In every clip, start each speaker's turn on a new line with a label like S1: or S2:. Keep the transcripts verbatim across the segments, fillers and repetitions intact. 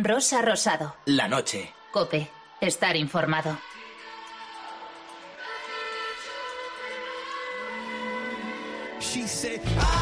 S1: Rosa Rosado.
S2: La noche.
S1: COPE. Estar informado.
S3: She said,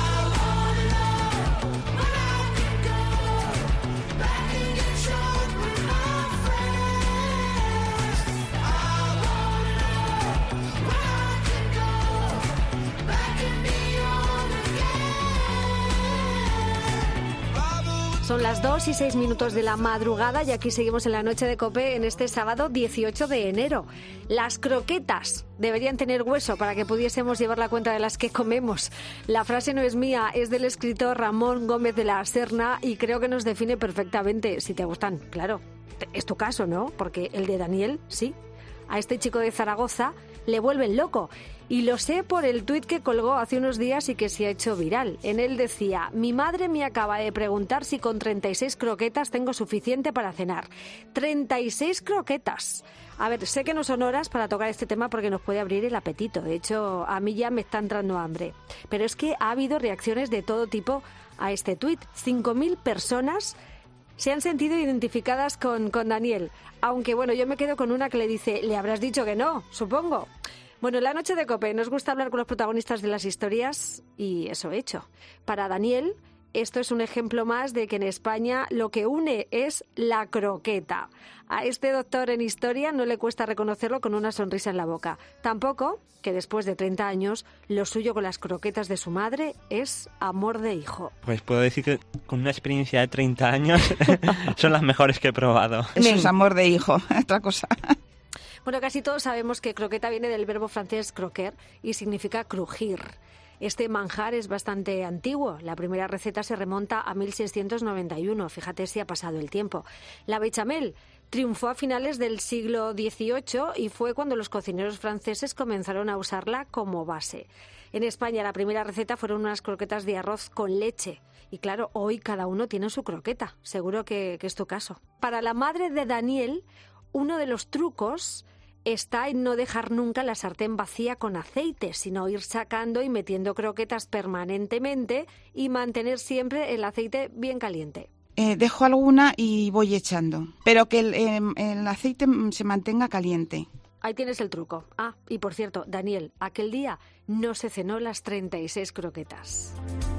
S4: Son las dos y seis minutos de la madrugada y aquí seguimos en la noche de COPE en este sábado dieciocho de enero. Las croquetas deberían tener hueso para que pudiésemos llevar la cuenta de las que comemos. La frase no es mía, es del escritor Ramón Gómez de la Serna y creo que nos define perfectamente. Si te gustan, claro, es tu caso, ¿no? Porque el de Daniel, sí. A este chico de Zaragoza le vuelven loco. Y lo sé por el tuit que colgó hace unos días y que se ha hecho viral. En él decía: mi madre me acaba de preguntar si con treinta y seis croquetas tengo suficiente para cenar. treinta y seis croquetas. A ver, sé que no son horas para tocar este tema porque nos puede abrir el apetito. De hecho, a mí ya me está entrando hambre. Pero es que ha habido reacciones de todo tipo a este tuit. cinco mil personas se han sentido identificadas con, con Daniel. Aunque, bueno, yo me quedo con una que le dice: le habrás dicho que no, supongo. Bueno, en la noche de COPE nos gusta hablar con los protagonistas de las historias y eso he hecho. Para Daniel, esto es un ejemplo más de que en España lo que une es la croqueta. A este doctor en historia no le cuesta reconocerlo con una sonrisa en la boca. Tampoco que después de treinta años lo suyo con las croquetas de su madre es amor de hijo.
S5: Pues puedo decir que con una experiencia de treinta años son las mejores que he probado.
S6: Eso es amor de hijo, otra cosa.
S4: Bueno, casi todos sabemos que croqueta viene del verbo francés croquer y significa crujir. Este manjar es bastante antiguo. La primera receta se remonta a mil seiscientos noventa y uno. Fíjate si ha pasado el tiempo. La bechamel triunfó a finales del siglo dieciocho y fue cuando los cocineros franceses comenzaron a usarla como base. En España la primera receta fueron unas croquetas de arroz con leche. Y claro, hoy cada uno tiene su croqueta. Seguro que, que es tu caso. Para la madre de Daniel, uno de los trucos está en no dejar nunca la sartén vacía con aceite, sino ir sacando y metiendo croquetas permanentemente y mantener siempre el aceite bien caliente.
S6: Eh, dejo alguna y voy echando, pero que el, eh, el aceite se mantenga caliente.
S4: Ahí tienes el truco. Ah, y por cierto, Daniel, aquel día no se cenó las treinta y seis croquetas.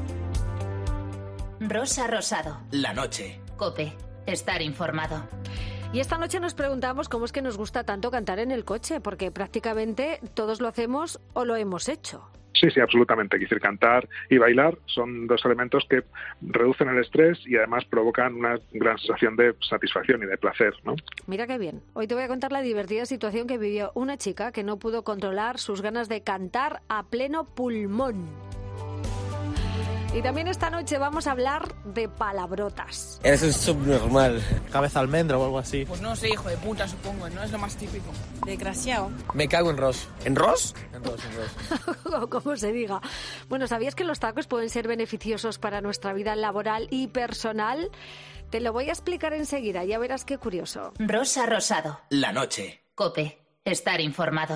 S1: Rosa Rosado.
S2: La noche.
S1: COPE. Estar informado.
S4: Y esta noche nos preguntamos cómo es que nos gusta tanto cantar en el coche, porque prácticamente todos lo hacemos o lo hemos hecho.
S7: Sí, sí, absolutamente. Quiero decir, cantar y bailar son dos elementos que reducen el estrés y además provocan una gran sensación de satisfacción y de placer, ¿no?
S4: Mira qué bien. Hoy te voy a contar la divertida situación que vivió una chica que no pudo controlar sus ganas de cantar a pleno pulmón. Y también esta noche vamos a hablar de palabrotas.
S8: Eres un subnormal. Cabeza almendra o algo así.
S9: Pues no sé, hijo de puta, supongo, ¿no? Es lo más típico.
S10: Desgraciado.
S8: Me cago en Ross. ¿En Ross? En Ross, en
S4: Ross. Como se diga. Bueno, ¿sabías que los tacos pueden ser beneficiosos para nuestra vida laboral y personal? Te lo voy a explicar enseguida, ya verás qué curioso.
S1: Rosa Rosado.
S2: La noche.
S1: COPE. Estar informado.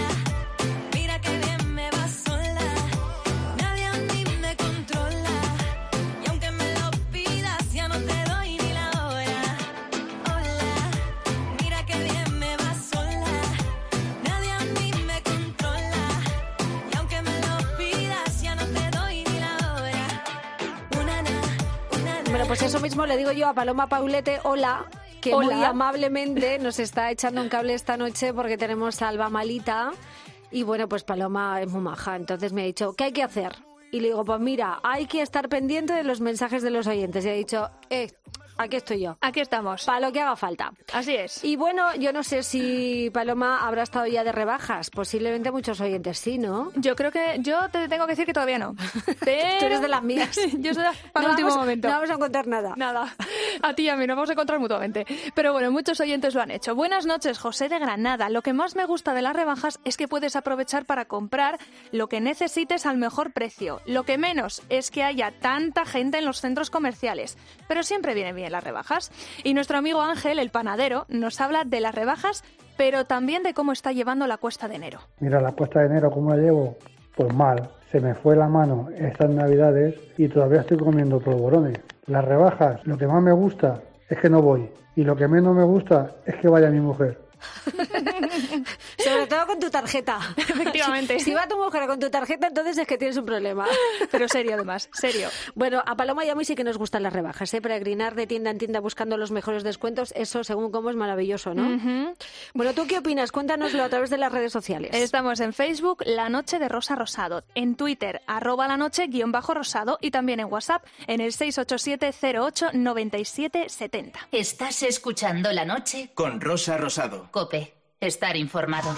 S4: Pues eso mismo le digo yo a Paloma Paulete, hola, que
S10: hola.
S4: Muy amablemente nos está echando un cable esta noche porque tenemos a Alba malita y bueno, pues Paloma es muy maja, entonces me ha dicho, ¿qué hay que hacer? Y le digo, pues mira, hay que estar pendiente de los mensajes de los oyentes. Y ha dicho, eh, aquí estoy yo.
S10: Aquí estamos.
S4: Para lo que haga falta.
S10: Así es.
S4: Y bueno, yo no sé si Paloma habrá estado ya de rebajas. Posiblemente muchos oyentes sí, ¿no?
S10: Yo creo que... Yo te tengo que decir que todavía no. Pero...
S4: Tú eres de las mías.
S10: Yo soy para el
S4: no
S10: último
S4: vamos,
S10: momento.
S4: No vamos a encontrar nada.
S10: Nada. A ti y a mí nos vamos a encontrar mutuamente. Pero bueno, muchos oyentes lo han hecho. Buenas noches, José de Granada. Lo que más me gusta de las rebajas es que puedes aprovechar para comprar lo que necesites al mejor precio. Lo que menos es que haya tanta gente en los centros comerciales. Pero siempre vienen bien las rebajas. Y nuestro amigo Ángel, el panadero, nos habla de las rebajas, pero también de cómo está llevando la cuesta de enero.
S11: Mira, la cuesta de enero, ¿cómo la llevo? Pues mal. Se me fue la mano estas navidades y todavía estoy comiendo polvorones. Las rebajas, lo que más me gusta es que no voy. Y lo que menos me gusta es que vaya mi mujer.
S4: Sobre todo con tu tarjeta.
S10: Efectivamente.
S4: Si, si va tu mujer con tu tarjeta, entonces es que tienes un problema.
S10: Pero serio, además, serio.
S4: Bueno, a Paloma y a mí sí que nos gustan las rebajas, ¿eh? Peregrinar de tienda en tienda buscando los mejores descuentos, eso según cómo es maravilloso, ¿no?
S10: Uh-huh.
S4: Bueno, ¿tú qué opinas? Cuéntanoslo a través de las redes sociales.
S10: Estamos en Facebook, La Noche de Rosa Rosado, en Twitter, arroba la noche guión bajo rosado, y también en WhatsApp en el seis ocho siete cero ocho nueve siete siete cero.
S1: Estás escuchando La Noche
S3: con Rosa Rosado.
S1: Cope. Estar informado.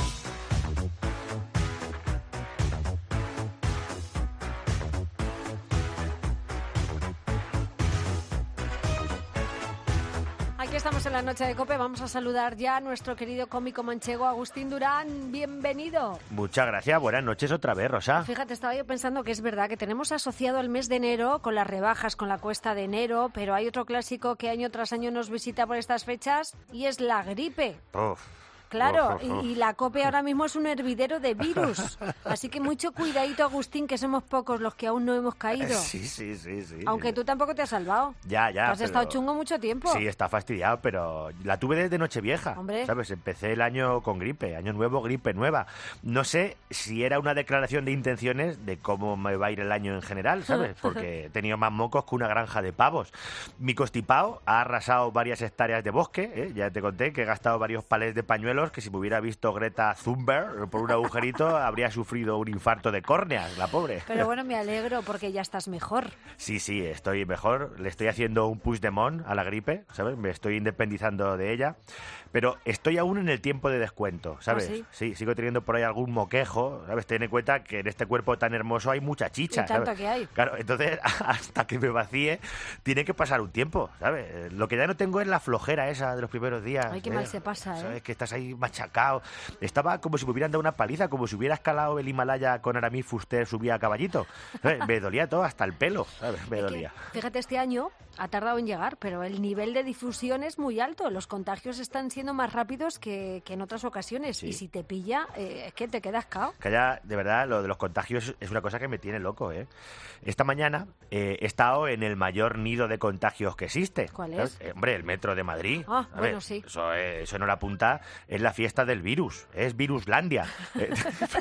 S4: Aquí estamos en la noche de COPE. Vamos a saludar ya a nuestro querido cómico manchego Agustín Durán. Bienvenido.
S2: Muchas gracias. Buenas noches otra vez, Rosa.
S4: Fíjate, estaba yo pensando que es verdad que tenemos asociado el mes de enero con las rebajas, con la cuesta de enero, pero hay otro clásico que año tras año nos visita por estas fechas y es la gripe.
S2: Uf.
S4: Claro, y, y la COPE ahora mismo es un hervidero de virus. Así que mucho cuidadito, Agustín, que somos pocos los que aún no hemos caído.
S2: Sí, sí, sí, sí.
S4: Aunque tú tampoco te has salvado.
S2: Ya, ya.
S4: Has
S2: pero...
S4: estado chungo mucho tiempo.
S2: Sí, está fastidiado, pero la tuve desde Nochevieja.
S4: Hombre.
S2: ¿Sabes? Empecé el año con gripe, año nuevo, gripe nueva. No sé si era una declaración de intenciones de cómo me va a ir el año en general, ¿sabes? Porque he tenido más mocos que una granja de pavos. Mi constipado ha arrasado varias hectáreas de bosque, ¿eh? Ya te conté que he gastado varios palés de pañuelos que si me hubiera visto Greta Thunberg por un agujerito habría sufrido un infarto de córneas, la pobre.
S4: Pero bueno, me alegro porque ya estás mejor.
S2: Sí, sí, estoy mejor. Le estoy haciendo un push de mon a la gripe, ¿sabes? Me estoy independizando de ella. Pero estoy aún en el tiempo de descuento, ¿sabes?
S4: ¿Ah, sí?
S2: Sí, sigo teniendo por ahí algún moquejo, ¿sabes? Ten en cuenta que en este cuerpo tan hermoso hay mucha chicha,
S4: Y tanto
S2: ¿sabes?
S4: que hay.
S2: Claro, entonces hasta que me vacíe tiene que pasar un tiempo, ¿sabes? Lo que ya no tengo es la flojera esa de los primeros días.
S4: Ay, qué
S2: ¿eh?
S4: mal se pasa, ¿eh?
S2: ¿Sabes? Que estás ahí machacado. Estaba como si me hubieran dado una paliza, como si hubiera escalado el Himalaya con Aramis Fuster, subía a caballito. ¿Sabes? Me dolía todo, hasta el pelo, ¿sabes? Me
S4: Es que,
S2: dolía.
S4: fíjate, este año ha tardado en llegar, pero el nivel de difusión es muy alto. Los contagios están siendo más rápidos que, que en otras ocasiones.
S2: Sí.
S4: Y si te pilla, eh, es que te quedas cao.
S2: Que ya, de verdad, lo de los contagios es una cosa que me tiene loco, ¿eh? Esta mañana eh, he estado en el mayor nido de contagios que existe.
S4: ¿Cuál
S2: ¿sabes?
S4: es?
S2: Eh, hombre, el metro de Madrid.
S4: Ah,
S2: ¿sabes?
S4: bueno, sí.
S2: Eso, eh, eso no la apunta, es la fiesta del virus, es Viruslandia. Eh,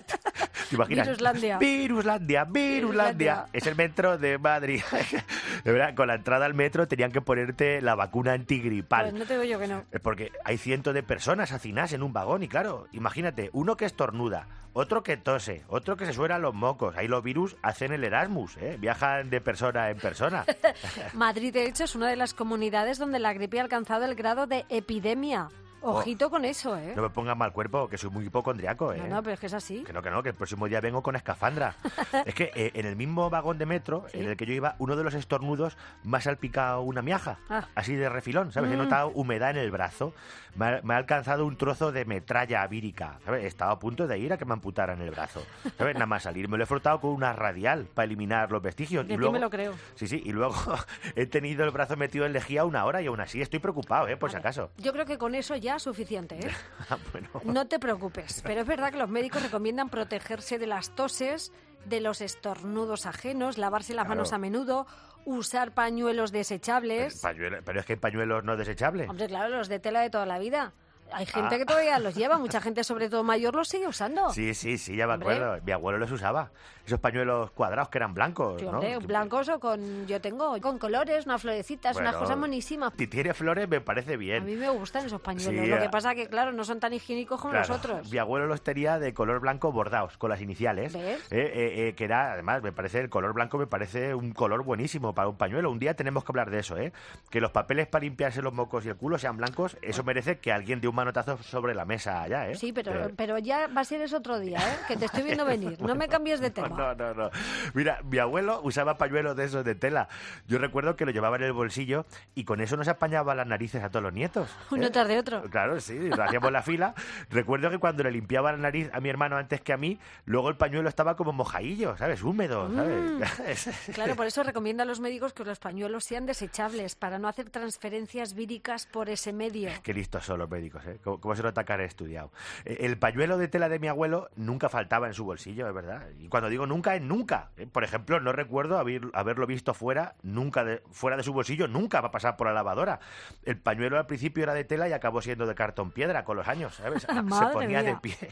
S2: ¿Te imaginas?
S4: Viruslandia.
S2: Viruslandia, Viruslandia.
S4: Viruslandia.
S2: Es el metro de Madrid. De verdad, con la entrada al metro tenían que ponerte la vacuna antigripal.
S4: Pues no te digo yo que no.
S2: Es porque hay cientos de personas hacinadas en un vagón y claro, imagínate, uno que estornuda, otro que tose, otro que se suena los mocos. Ahí los virus hacen el Erasmus, ¿eh? Viajan de persona en persona.
S4: Madrid, de hecho, es una de las comunidades donde la gripe ha alcanzado el grado de epidemia. Ojito con eso, ¿eh?
S2: No me pongas mal cuerpo, que soy muy hipocondriaco, ¿eh?
S4: No, no, pero es que es así.
S2: Que no, que no, que el próximo día vengo con escafandra. Es que eh, en el mismo vagón de metro
S4: ¿Sí?
S2: en el que yo iba, uno de los estornudos me ha salpicado una miaja,
S4: Ah.
S2: así de refilón, ¿sabes?
S4: Mm.
S2: He notado humedad en el brazo, me ha, me ha alcanzado un trozo de metralla vírica, ¿sabes? He estado a punto de ir a que me amputaran el brazo, ¿sabes? Nada más salir, me lo he frotado con una radial para eliminar los vestigios.
S4: De
S2: y
S4: ti
S2: luego,
S4: me lo creo.
S2: Sí, sí, y luego he tenido el brazo metido en lejía una hora y aún así estoy preocupado, ¿eh? Por si
S4: Vale.
S2: acaso.
S4: Yo creo que con eso ya es suficiente, ¿eh?
S2: Bueno.
S4: No te preocupes, pero es verdad que los médicos recomiendan protegerse de las toses, de los estornudos ajenos, lavarse las
S2: Claro.
S4: manos a menudo, usar pañuelos desechables.
S2: Pañuelo- pero es que hay pañuelos no desechables.
S4: Hombre, claro, los de tela de toda la vida. Hay gente
S2: Ah.
S4: que todavía los lleva, mucha gente, sobre todo mayor, los sigue usando.
S2: Sí, sí, sí, ya me
S4: Hombre.
S2: acuerdo. Mi abuelo los usaba. Esos pañuelos cuadrados que eran blancos,
S4: Sí,
S2: ¿no?
S4: hombre, blancos o con, yo tengo, con colores, unas florecitas, unas
S2: Bueno,
S4: cosas monísimas.
S2: Si tiene flores me parece
S4: A
S2: bien.
S4: mí me gustan esos pañuelos.
S2: Sí,
S4: Lo que
S2: a-
S4: pasa que, claro, no son tan higiénicos como
S2: Claro,
S4: los otros.
S2: Mi abuelo los tenía de color blanco bordados, con las iniciales.
S4: ¿Ves?
S2: Eh, eh, eh, que era, además, me parece, el color blanco me parece un color buenísimo para un pañuelo. Un día tenemos que hablar de eso, ¿eh? Que los papeles para limpiarse los mocos y el culo sean blancos, eso merece que alguien dé un manotazo sobre la mesa allá, ¿eh?
S4: Sí, pero,
S2: Eh,
S4: pero ya va a ser eso otro día, ¿eh? Que te estoy viendo venir. No me cambies de tema.
S2: No, no, no. Mira, mi abuelo usaba pañuelos de esos de tela. Yo recuerdo que lo llevaba en el bolsillo y con eso nos apañaba las narices a todos los nietos.
S4: Uno
S2: ¿eh?
S4: tras de otro.
S2: Claro, sí, lo hacíamos la fila. Recuerdo que cuando le limpiaba la nariz a mi hermano antes que a mí, luego el pañuelo estaba como mojadillo, ¿sabes? Húmedo, ¿sabes?
S4: Claro, por eso recomiendo a los médicos que los pañuelos sean desechables para no hacer transferencias víricas por ese medio.
S2: Qué listos son los médicos. vamos, ¿eh? ¿Cómo, cómo se nota que han estudiado? Eh, el pañuelo de tela de mi abuelo nunca faltaba en su bolsillo, es verdad. Y cuando digo nunca, es nunca. ¿eh? Por ejemplo, no recuerdo haber, haberlo visto fuera, nunca de, fuera de su bolsillo, nunca va a pasar por la lavadora. El pañuelo al principio era de tela y acabó siendo de cartón piedra con los años, ¿sabes? Se ponía
S4: mía.
S2: de pie.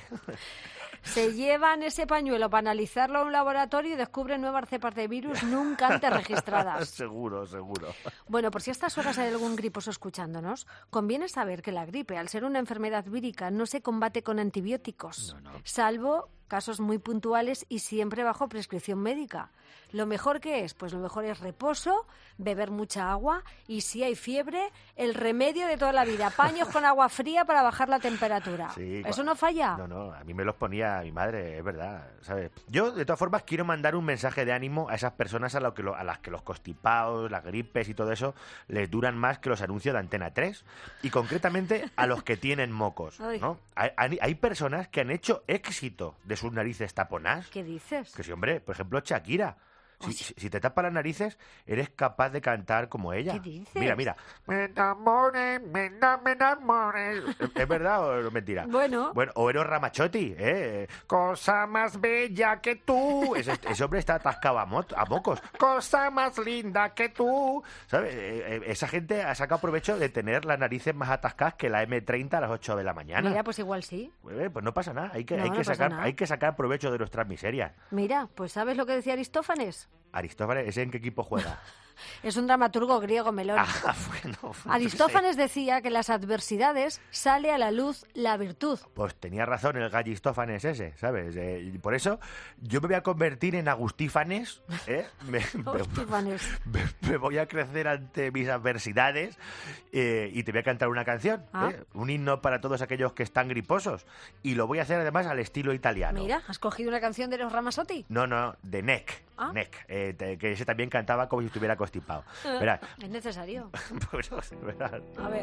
S4: Se llevan ese pañuelo para analizarlo a un laboratorio y descubren nuevas cepas de virus nunca antes registradas.
S2: Seguro, seguro.
S4: Bueno, por si a estas horas hay algún griposo escuchándonos, conviene saber que la gripe, al ser una enfermedad vírica, no se combate con antibióticos,
S2: no, no.
S4: salvo casos muy puntuales y siempre bajo prescripción médica. ¿Lo mejor qué es? Pues lo mejor es reposo, beber mucha agua y si hay fiebre, el remedio de toda la vida, paños con agua fría para bajar la temperatura.
S2: Sí,
S4: ¿Eso no falla?
S2: No, no, a mí me los ponía mi madre, es verdad, ¿sabes? Yo, de todas formas, quiero mandar un mensaje de ánimo a esas personas a, lo que lo, a las que los constipados, las gripes y todo eso les duran más que los anuncios de Antena tres y concretamente a los que tienen mocos, ¿no? Hay, hay, hay personas que han hecho éxito de sus narices taponadas.
S4: ¿Qué dices?
S2: Que sí, hombre, por ejemplo, Shakira. Si, si, si te tapas las narices, eres capaz de cantar como ella.
S4: ¿Qué dices?
S2: Mira, mira. Me enamore, me enamore. ¿Es, es verdad o es mentira?
S4: Bueno.
S2: Bueno, o Eros Ramazzotti, ¿eh? Cosa más bella que tú. Ese, ese hombre está atascado a, mo a mocos. Cosa más linda que tú. ¿Sabes? Eh, eh, esa gente ha sacado provecho de tener las narices más atascadas que la eme treinta a las ocho de la mañana.
S4: Mira, pues igual sí.
S2: Eh, pues no pasa nada. Hay que,
S4: no,
S2: hay, que
S4: no
S2: sacar,
S4: nada.
S2: hay que sacar provecho de nuestras miserias.
S4: Mira, pues ¿sabes lo que decía Aristófanes?
S2: Aristófanes, ¿ese en qué equipo juega?
S4: Es un dramaturgo griego, melón.
S2: Ah, bueno,
S4: Aristófanes decía que en las adversidades sale a la luz la virtud.
S2: Pues tenía razón el gallistófanes ese, ¿sabes? Eh, y por eso yo me voy a convertir en Agustífanes, ¿eh? Me,
S4: Agustífanes.
S2: me, me voy a crecer ante mis adversidades eh, y te voy a cantar una canción,
S4: ah.
S2: ¿eh? Un himno para todos aquellos que están griposos. Y lo voy a hacer además al estilo italiano.
S4: Mira, ¿has cogido una canción de los Ramazzotti?
S2: No, no, de Neck.
S4: ¿Ah?
S2: Neck, eh, te, que ese también cantaba como si estuviera constipado. Verás.
S4: Es necesario.
S2: Pues, verás.
S4: A ver.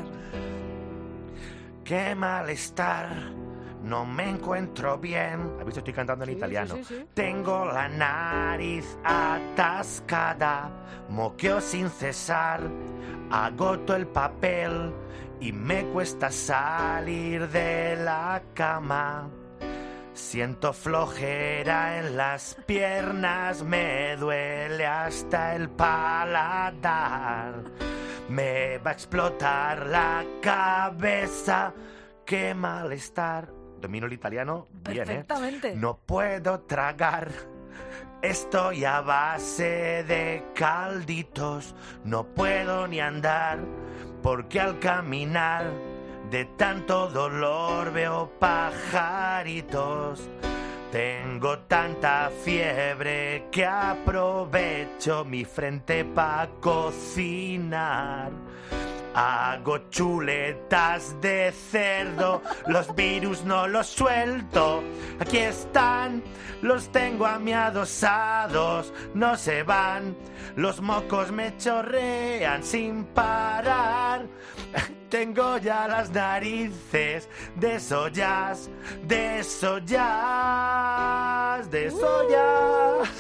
S2: Qué malestar, no me encuentro bien. ¿Has visto? Estoy cantando en
S4: sí,
S2: italiano.
S4: Sí, sí, sí.
S2: Tengo la nariz atascada, moqueo sin cesar, agoto el papel y me cuesta salir de la cama. Siento flojera en las piernas, me duele hasta el paladar. Me va a explotar la cabeza, qué malestar. Domino el italiano bien,
S4: perfectamente.
S2: ¿eh? No puedo tragar, estoy a base de calditos. No puedo ni andar, porque al caminar de tanto dolor veo pajaritos. Tengo tanta fiebre que aprovecho mi frente para cocinar. Hago chuletas de cerdo, los virus no los suelto. Aquí están, los tengo a mi adosados, no se van. Los mocos me chorrean sin parar. Tengo ya las narices desolladas, desolladas, desolladas.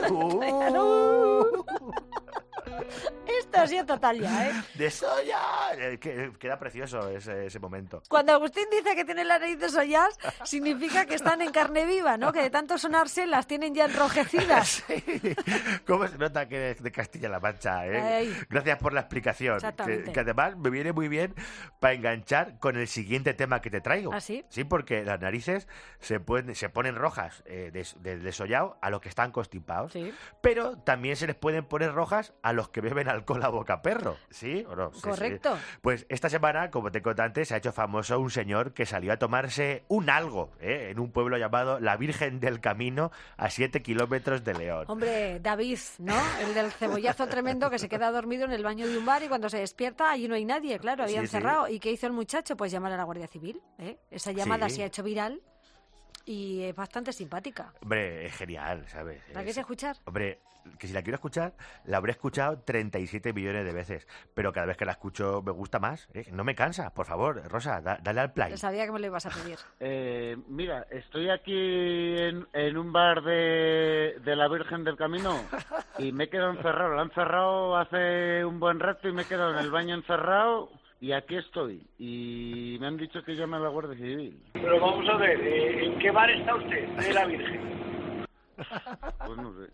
S2: Uh.
S4: Esto ha sido total ya, ¿eh?
S2: ¡Desolla! Que, queda precioso ese, ese momento.
S4: Cuando Agustín dice que tiene la nariz desolladas, significa que están en carne viva, ¿no? Que de tanto sonarse las tienen ya enrojecidas.
S2: Sí. ¿Cómo se nota que es de Castilla-La Mancha, eh?
S4: Ay.
S2: Gracias por la explicación.
S4: Exactamente.
S2: Que, que además me viene muy bien para enganchar con el siguiente tema que te traigo.
S4: ¿Ah, sí?
S2: Sí, porque las narices se, pueden, se ponen rojas eh, del de desollado a los que están constipados.
S4: Sí.
S2: Pero también se les pueden poner rojas a los que beben alcohol a boca perro. ¿Sí o no? Sí,
S4: correcto.
S2: Sí. Pues esta semana, como te conté antes, se ha hecho famoso un señor que salió a tomarse un algo ¿eh? en un pueblo llamado La Virgen del Camino, a siete kilómetros de León.
S4: Hombre, David, ¿no? El del cebollazo tremendo que se queda dormido en el baño de un bar y cuando se despierta allí no hay nadie, claro, habían
S2: sí,
S4: cerrado.
S2: Sí.
S4: ¿Y qué hizo el muchacho? Pues llamar a la Guardia Civil. ¿eh? Esa llamada
S2: sí.
S4: se ha hecho viral y es bastante simpática.
S2: Hombre, es genial, ¿sabes?
S4: ¿La quieres escuchar?
S2: Hombre, que si la quiero escuchar, la habré escuchado treinta y siete millones de veces, pero cada vez que la escucho me gusta más. ¿eh? No me cansa, por favor, Rosa, da, dale al play.
S4: Sabía que me lo ibas a pedir.
S12: Eh, mira, estoy aquí en, en un bar de, de la Virgen del Camino y me he quedado encerrado. Lo han cerrado hace un buen rato y me he quedado en el baño encerrado y aquí estoy. Y me han dicho que llame a la Guardia Civil.
S13: Pero vamos a ver, eh, ¿en qué bar está usted de la Virgen?
S12: Pues no sé.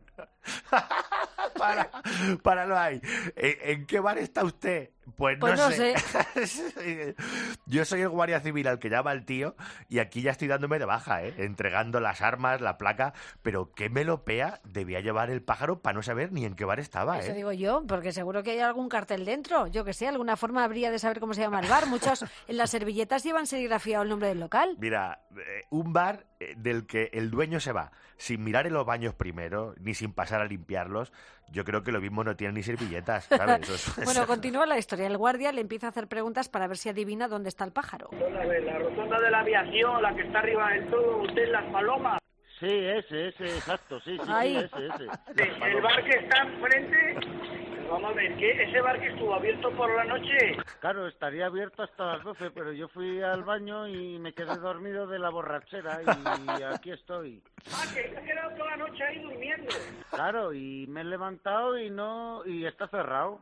S2: para, para lo hay. ¿En, ¿En qué bar está usted? Pues,
S4: pues
S2: no,
S4: no
S2: sé.
S4: sé.
S2: Yo soy el guardia civil al que llama el tío y aquí ya estoy dándome de baja, ¿eh? Entregando las armas, la placa, pero qué melopea debía llevar el pájaro para no saber ni en qué bar estaba, ¿eh?
S4: Eso digo yo, porque seguro que hay algún cartel dentro. Yo que sé, alguna forma habría de saber cómo se llama el bar. Muchos en las servilletas llevan serigrafiado el nombre del local.
S2: Mira, eh, un bar eh, del que el dueño se va sin mirar en los baños primero, ni sin pasar a limpiarlos. Yo creo que lo mismo no tiene ni servilletas, ¿sabes? Eso es,
S4: bueno, continúa la historia. El guardia le empieza a hacer preguntas para ver si adivina dónde está el pájaro.
S13: A ver, la rotonda de la aviación, la que está arriba del todo, usted en Las Palomas.
S12: Sí, ese, ese, exacto, sí, sí, sí, ese, ese.
S13: Sí, el bar que está enfrente, vamos a ver, ¿qué? ¿Ese bar que estuvo abierto por la noche?
S12: Claro, estaría abierto hasta las doce, pero yo fui al baño y me quedé dormido de la borrachera y aquí estoy.
S13: Ah, que te has quedado toda la noche ahí durmiendo.
S12: Claro, y me he levantado y no, y está cerrado.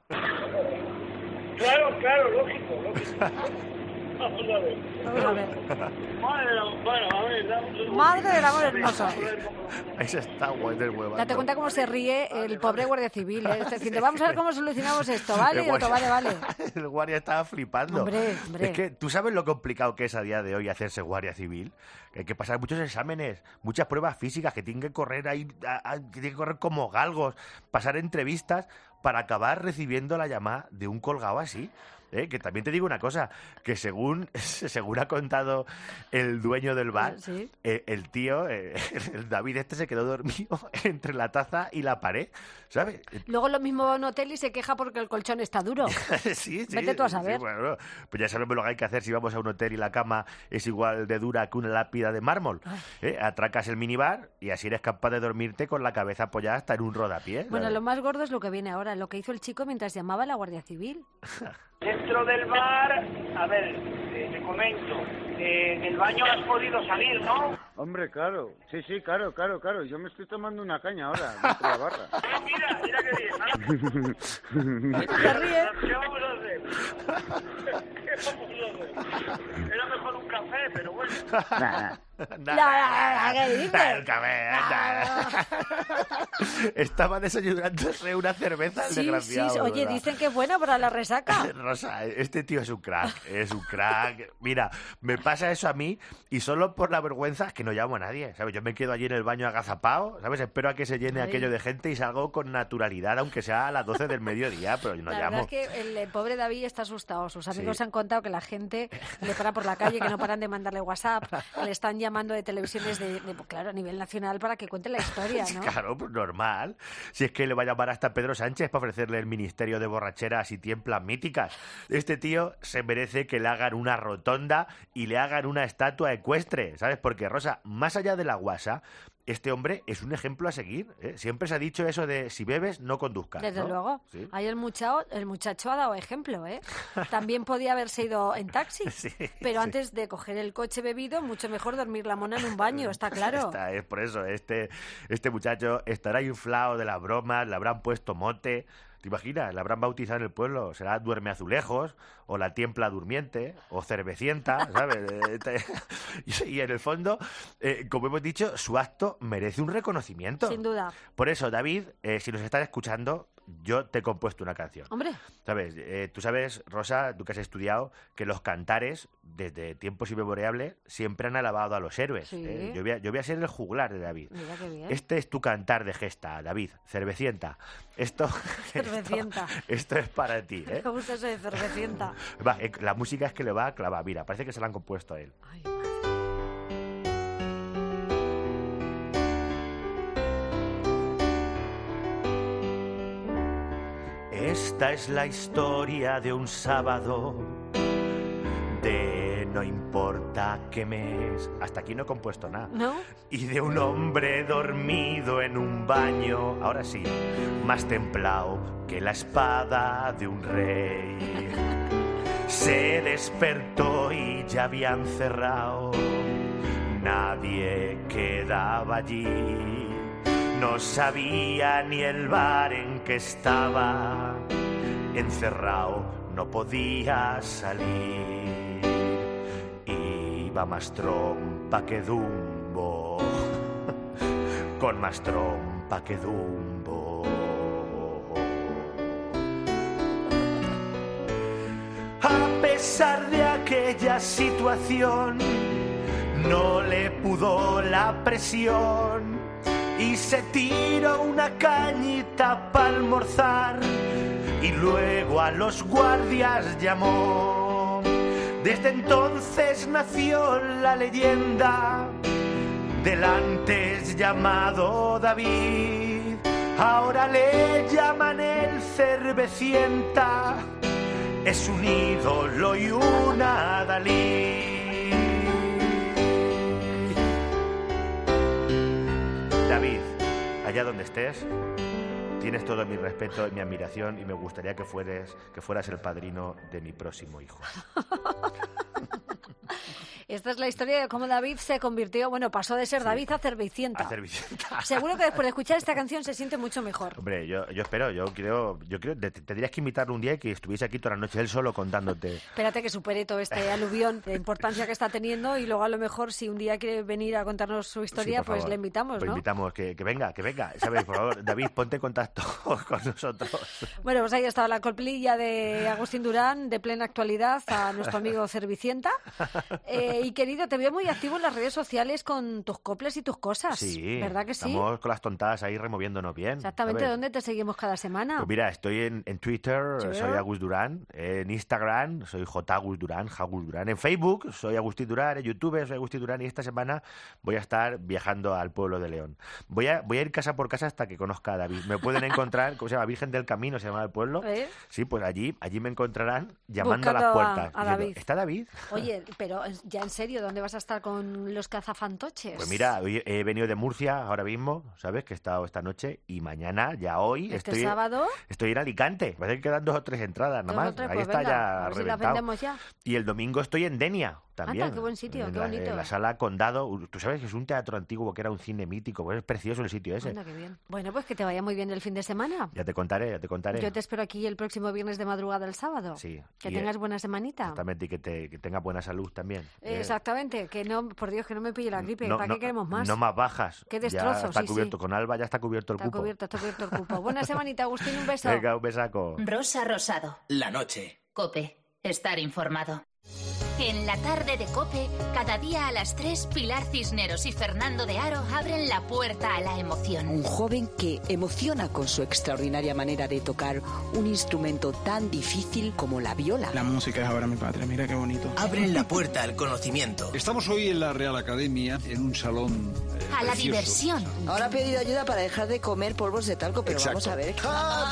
S13: Claro, claro, lógico, lógico. Vamos a ver.
S4: Vamos a ver.
S13: Madre de la... Bueno, a ver, dame un segundo.
S4: Madre del amor hermoso.
S2: Ahí se está bueno, huevando.
S4: Date cuenta cómo se ríe el pobre guardia civil, ¿eh? Está diciendo, vamos a ver cómo solucionamos esto, ¿vale? Y otro, vale, vale.
S2: El guardia estaba flipando.
S4: Hombre, hombre.
S2: Es que tú sabes lo complicado que es a día de hoy hacerse guardia civil. Que hay que pasar muchos exámenes, muchas pruebas físicas, que tienen que correr ahí, a, a, que tienen que correr como galgos, pasar entrevistas para acabar recibiendo la llamada de un colgado así. ¿Eh? Que también te digo una cosa, que según según ha contado el dueño del bar,
S4: ¿sí?
S2: eh, el tío, eh, el David este se quedó dormido entre la taza y la pared, ¿sabes?
S4: Luego lo mismo va a un hotel y se queja porque el colchón está duro.
S2: sí, sí.
S4: Vete tú a saber.
S2: Sí, bueno, pues ya sabemos lo que hay que hacer si vamos a un hotel y la cama es igual de dura que una lápida de mármol. ¿Eh? Atracas el minibar y así eres capaz de dormirte con la cabeza apoyada hasta en un rodapié.
S4: Bueno, lo más gordo es lo que viene ahora, lo que hizo el chico mientras llamaba a la Guardia Civil.
S13: Dentro del bar, a ver, eh, te comento, eh, del baño has podido salir, ¿no?
S12: Hombre, claro, sí, sí, claro, claro, claro, yo me estoy tomando una caña ahora, dentro de la barra.
S13: Ah, mira, mira qué bien, ¿no?
S4: Se ríe.
S13: ¿Qué vamos a hacer? ¿Qué vamos a hacer? Era mejor un café, pero bueno.
S12: Nah.
S2: Nada,
S4: ¿qué dices?
S2: el café, nada. Estaba desayunándose una cerveza, el
S4: Sí,
S2: desgraciado.
S4: sí, oye,
S2: ¿verdad?
S4: dicen que es buena para la resaca.
S2: Rosa, este tío es un crack, es un crack. Mira, me pasa eso a mí y solo por la vergüenza es que no llamo a nadie, ¿sabes? Yo me quedo allí en el baño agazapado, ¿sabes? Espero a que se llene
S4: Ay.
S2: aquello de gente y salgo con naturalidad, aunque sea a las doce del mediodía, pero yo no
S4: la
S2: llamo.
S4: verdad es que el, eh, pobre David está asustado. Sus amigos
S2: Sí.
S4: han contado que la gente le para por la calle, que no paran de mandarle WhatsApp, que le están llamando de televisiones de, de, claro, a nivel nacional para que cuente la historia, ¿no?
S2: Claro, pues normal. Si es que le va a llamar hasta Pedro Sánchez para ofrecerle el ministerio de borracheras y tiemplas míticas. Este tío se merece que le hagan una rotonda y le hagan una estatua ecuestre, ¿sabes? Porque, Rosa, más allá de la guasa, este hombre es un ejemplo a seguir, ¿eh? Siempre se ha dicho eso de si bebes, no conduzcas.
S4: Desde
S2: ¿no?
S4: luego.
S2: Sí.
S4: Ahí el muchacho, el muchacho ha dado ejemplo, ¿eh? También podía haberse ido en taxi,
S2: Sí,
S4: pero
S2: sí.
S4: antes de coger el coche bebido, mucho mejor dormir la mona en un baño, está claro.
S2: Está, es por eso, este, este muchacho estará inflado de las bromas, le habrán puesto mote. ¿Te imaginas? Le habrán bautizado en el pueblo. Será Duerme Azulejos, o La Tiempla Durmiente, o Cervecienta, ¿sabes? Y en el fondo, eh, como hemos dicho, su acto merece un reconocimiento.
S4: Sin duda.
S2: Por eso, David, eh, si nos estás escuchando, yo te he compuesto una canción.
S4: Hombre.
S2: ¿Sabes? Eh, tú sabes, Rosa, tú que has estudiado, que los cantares, desde tiempos inmemorables, siempre han alabado a los héroes.
S4: Sí.
S2: ¿eh? Yo, voy a, yo voy a ser el juglar de David.
S4: Mira qué bien.
S2: Este es tu cantar de gesta, David. Cervecienta. Esto,
S4: Cervecienta.
S2: esto, esto es para ti, ¿eh?
S4: Me gusta eso de cervecienta.
S2: Va, eh, la música es que le va a clavar. Mira, parece que se la han compuesto a él.
S4: Ay,
S2: Esta es la historia de un sábado, de no importa qué mes. Hasta aquí no he compuesto nada.
S4: ¿No?
S2: Y de un hombre dormido en un baño, ahora sí, más templado que la espada de un rey. Se despertó y ya habían cerrado, nadie quedaba allí. No sabía ni el bar en que estaba encerrado, no podía salir. Iba más trompa que Dumbo, con más trompa que Dumbo. A pesar de aquella situación, no le pudo la presión y se tiró una cañita para almorzar y luego a los guardias llamó. Desde entonces nació la leyenda del antes llamado David. Ahora le llaman el Cervecienta, es un ídolo y una Dalí. David, allá donde estés, tienes todo mi respeto y mi admiración y me gustaría que fueres, que fueras el padrino de mi próximo hijo.
S4: Esta es la historia de cómo David se convirtió, bueno, pasó de ser
S2: Sí.
S4: David a Cervicienta.
S2: A Cervicienta.
S4: Seguro que después de escuchar esta canción se siente mucho mejor.
S2: Hombre, yo, yo espero, yo creo, yo creo, te, tendrías que invitarlo un día y que estuviese aquí toda la noche él solo contándote.
S4: Espérate que supere todo este aluvión de importancia que está teniendo y luego a lo mejor si un día quiere venir a contarnos su historia,
S2: Sí, por
S4: pues
S2: favor.
S4: le invitamos,
S2: Pues
S4: ¿no?
S2: invitamos, que, que venga, que venga. ¿Sabes? Por favor, David, ponte en contacto con nosotros.
S4: Bueno, pues ahí ha estado la colplilla de Agustín Durán, de plena actualidad, a nuestro amigo Cervicienta. Eh, y querido, te veo muy activo en las redes sociales con tus coples y tus cosas.
S2: Sí,
S4: ¿Verdad que sí?
S2: estamos con las tontadas ahí removiéndonos bien.
S4: Exactamente,
S2: ¿sabes?
S4: ¿dónde te seguimos cada semana?
S2: Pues mira, estoy en, en Twitter,
S4: Sí.
S2: soy Agus Durán, en Instagram soy J. Agus Durán, Jagus Durán, en Facebook soy Agustín Durán, en YouTube soy Agustín Durán y esta semana voy a estar viajando al pueblo de León. Voy a, voy a ir casa por casa hasta que conozca a David. Me pueden encontrar, ¿cómo se llama? Virgen del Camino se llama el pueblo.
S4: ¿Eh?
S2: Sí, pues allí, allí me encontrarán llamando
S4: Buscando
S2: a las
S4: a-
S2: puertas.
S4: a
S2: diciendo,
S4: David.
S2: ¿está David?
S4: Oye, pero ya en serio, ¿dónde vas a estar con los cazafantoches?
S2: Pues mira, hoy he venido de Murcia ahora mismo, ¿sabes? Que he estado esta noche y mañana, ya hoy,
S4: ¿Este
S2: estoy,
S4: sábado?
S2: estoy en Alicante. Parece que quedan dos o tres entradas nada
S4: Dos o
S2: más.
S4: tres,
S2: Ahí
S4: pues
S2: está
S4: venga,
S2: ya
S4: a ver si las
S2: reventado.
S4: vendemos ya.
S2: Y el domingo estoy en Denia también.
S4: Anda, qué buen sitio,
S2: en
S4: qué
S2: la,
S4: bonito.
S2: En la sala Condado. Tú sabes que es un teatro antiguo que era un cine mítico. Pues es precioso el sitio ese.
S4: Anda, qué bien. Bueno, pues que te vaya muy bien el fin de semana.
S2: Ya te contaré, ya te contaré.
S4: Yo te espero aquí el próximo viernes de madrugada el sábado.
S2: Sí.
S4: Que
S2: Y,
S4: tengas
S2: eh,
S4: buena semanita.
S2: Exactamente, y que, te, que tenga buena salud también.
S4: Eh,
S2: Eh,
S4: Exactamente, que no, por Dios, que no me pille la gripe.
S2: no,
S4: ¿Para
S2: no-
S4: qué queremos más?
S2: No más bajas.
S4: Qué
S2: Ya
S4: destrozo,
S2: está
S4: sí,
S2: cubierto.
S4: sí.
S2: Con Alba ya está cubierto el
S4: Está
S2: cupo.
S4: cubierto, está cubierto el cupo. Buena semanita, Agustín, un beso.
S2: Venga, un besaco.
S1: Rosa Rosado.
S8: La noche.
S1: Cope. Estar informado. En la tarde de Cope, cada día a las tres, Pilar Cisneros y Fernando de Aro abren la puerta a la emoción.
S14: Un joven que emociona con su extraordinaria manera de tocar un instrumento tan difícil como la viola.
S15: La música es ahora mi patria, mira qué bonito.
S8: Abren la puerta al conocimiento.
S16: Estamos hoy en la Real Academia, en un salón eh,
S1: A la
S16: precioso.
S1: diversión.
S14: Ahora ha pedido ayuda para dejar de comer polvos de talco, pero
S16: Exacto.
S14: vamos a ver.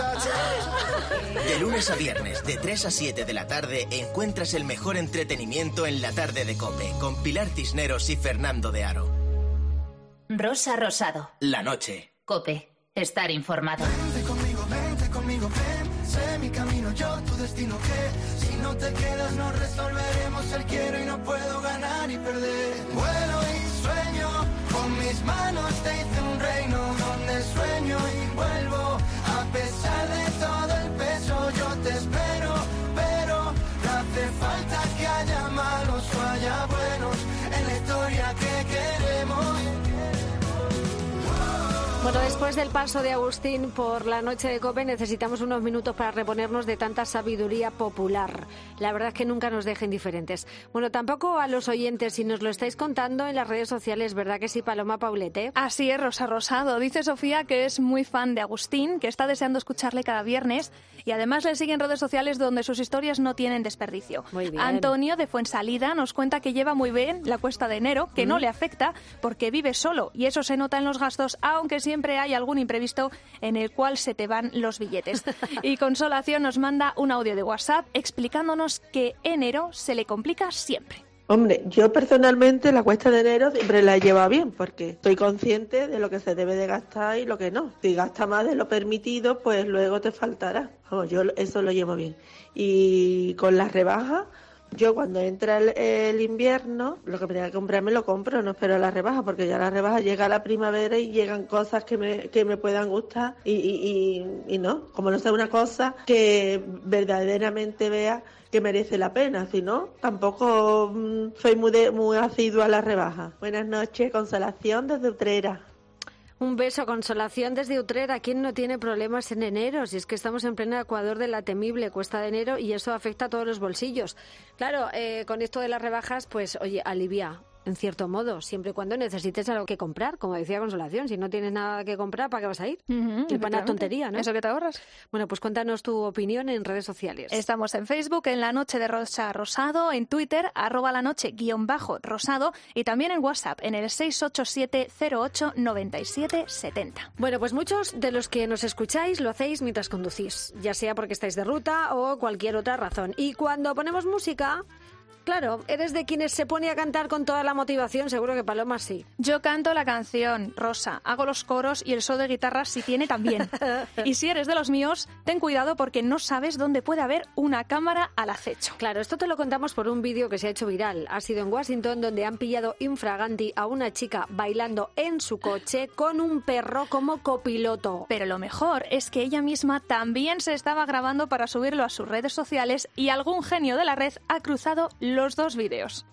S8: De lunes a viernes, de tres a siete de la tarde, encuentras el mejor entretenimiento en la tarde de COPE, con Pilar Cisneros y Fernando de Aro.
S1: Rosa Rosado.
S8: La noche.
S1: Cope. Estar informado.
S3: Vente conmigo, vente conmigo, ven. Sé mi camino, yo tu destino, que si no te quedas no resolveremos el quiero y no puedo ganar y perder. Vuelo y sueño, con mis manos te hice un reino donde sueño y vuelvo. A pesar de todo el peso yo te espero, pero no hace falta que haya malos o haya buenos en la historia que queremos.
S4: Bueno, después del paso de Agustín por la noche de COPE necesitamos unos minutos para reponernos de tanta sabiduría popular. La verdad es que nunca nos deja indiferentes. Bueno, tampoco a los oyentes, si nos lo estáis contando en las redes sociales, ¿verdad que sí, Paloma Paulete?
S10: Así es, Rosa Rosado. Dice Sofía que es muy fan de Agustín, que está deseando escucharle cada viernes y además le sigue en redes sociales donde sus historias no tienen desperdicio.
S4: Muy bien.
S10: Antonio de Fuensalida nos cuenta que lleva muy bien la cuesta de enero, que no le afecta porque vive solo y eso se nota en los gastos, aunque siempre hay algún imprevisto en el cual se te van los billetes. Y Consolación nos manda un audio de WhatsApp explicándonos que enero se le complica siempre.
S17: Hombre, yo personalmente la cuesta de enero siempre la he llevado bien porque estoy consciente de lo que se debe de gastar y lo que no. Si gastas más de lo permitido, pues luego te faltará. Vamos, yo eso lo llevo bien. Y con las rebajas, Yo cuando entra el, el invierno, lo que me tenga que comprar me lo compro, no espero la rebaja, porque ya la rebaja llega la primavera y llegan cosas que me, que me puedan gustar y, y, y, y no, como no sea una cosa que verdaderamente vea que merece la pena, si no, tampoco mmm, soy muy, de, muy asidua a la rebaja. Buenas noches, Consolación desde Utrera.
S4: Un beso, Consolación desde Utrera. ¿Quién no tiene problemas en enero? Si es que estamos en pleno ecuador de la temible cuesta de enero y eso afecta a todos los bolsillos. Claro, eh, con esto de las rebajas, pues, oye, alivia, en cierto modo, siempre y cuando necesites algo que comprar, como decía Consolación. Si no tienes nada que comprar, ¿para qué vas a ir?
S10: Uh-huh,
S4: y para una tontería, ¿no?
S10: Eso que te ahorras.
S4: Bueno, pues cuéntanos tu opinión en redes sociales.
S10: Estamos en Facebook, en La Noche de Rosa Rosado, en Twitter, arroba la noche guión bajo rosado, y también en WhatsApp, en el seis ocho siete cero ocho nueve siete siete cero.
S4: Bueno, pues muchos de los que nos escucháis lo hacéis mientras conducís, ya sea porque estáis de ruta o cualquier otra razón. Y cuando ponemos música... Claro, eres de quienes se pone a cantar con toda la motivación, seguro que Paloma sí.
S10: Yo canto la canción, Rosa, hago los coros y el solo de guitarra si tiene también. Y si eres de los míos, ten cuidado porque no sabes dónde puede haber una cámara al acecho.
S4: Claro, esto te lo contamos por un vídeo que se ha hecho viral. Ha sido en Washington, donde han pillado infraganti a una chica bailando en su coche con un perro como copiloto.
S10: Pero lo mejor es que ella misma también se estaba grabando para subirlo a sus redes sociales y algún genio de la red ha cruzado los dos vídeos.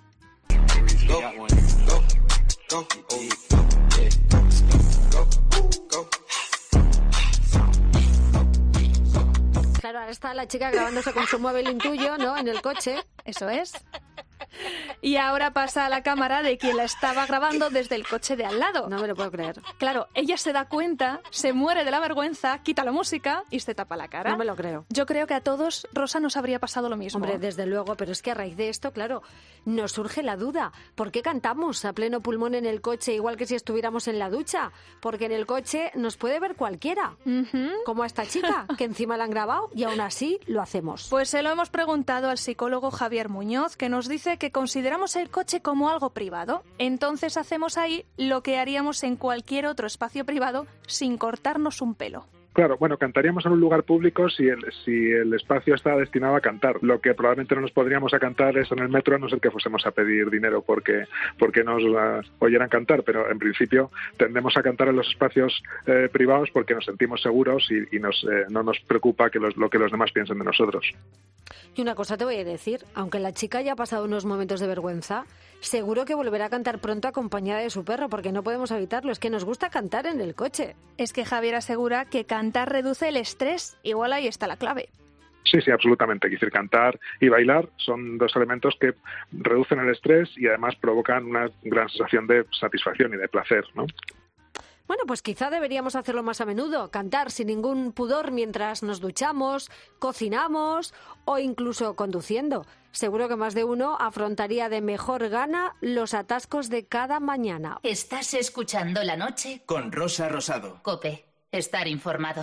S4: Claro, ahora está la chica grabándose con su móvil tuyo, ¿no? En el coche.
S10: Eso es. Y ahora pasa a la cámara de quien la estaba grabando desde el coche de al lado.
S4: No me lo puedo creer.
S10: Claro, ella se da cuenta, se muere de la vergüenza, quita la música y se tapa la cara.
S4: No me lo creo.
S10: Yo creo que a todos, Rosa, nos habría pasado lo mismo.
S4: Hombre, desde luego, pero es que a raíz de esto, claro, nos surge la duda. ¿Por qué cantamos a pleno pulmón en el coche igual que si estuviéramos en la ducha? Porque en el coche nos puede ver cualquiera.
S10: Uh-huh.
S4: Como a esta chica, que encima la han grabado y aún así lo hacemos.
S10: Pues se lo hemos preguntado al psicólogo Javier Muñoz, que nos dice que consideramos el coche como algo privado. Entonces hacemos ahí lo que haríamos en cualquier otro espacio privado sin cortarnos un pelo.
S7: Claro, bueno, cantaríamos en un lugar público si el, si el espacio está destinado a cantar. Lo que probablemente no nos podríamos a cantar es en el metro, a no ser que fuésemos a pedir dinero porque, porque nos uh, oyeran cantar, pero en principio tendemos a cantar en los espacios eh, privados porque nos sentimos seguros y, y nos, eh, no nos preocupa que los, lo que los demás piensen de nosotros.
S4: Y una cosa te voy a decir, aunque la chica haya pasado unos momentos de vergüenza, seguro que volverá a cantar pronto acompañada de su perro, porque no podemos evitarlo, es que nos gusta cantar en el coche.
S10: Es que Javier asegura que cantar reduce el estrés, igual ahí está la clave.
S7: Sí, sí, absolutamente. Es decir, cantar y bailar son dos elementos que reducen el estrés y además provocan una gran sensación de satisfacción y de placer, ¿no?
S4: Bueno, pues quizá deberíamos hacerlo más a menudo, cantar sin ningún pudor mientras nos duchamos, cocinamos o incluso conduciendo. Seguro que más de uno afrontaría de mejor gana los atascos de cada mañana.
S1: Estás escuchando La Noche
S8: con Rosa Rosado.
S1: Cope, estar informado.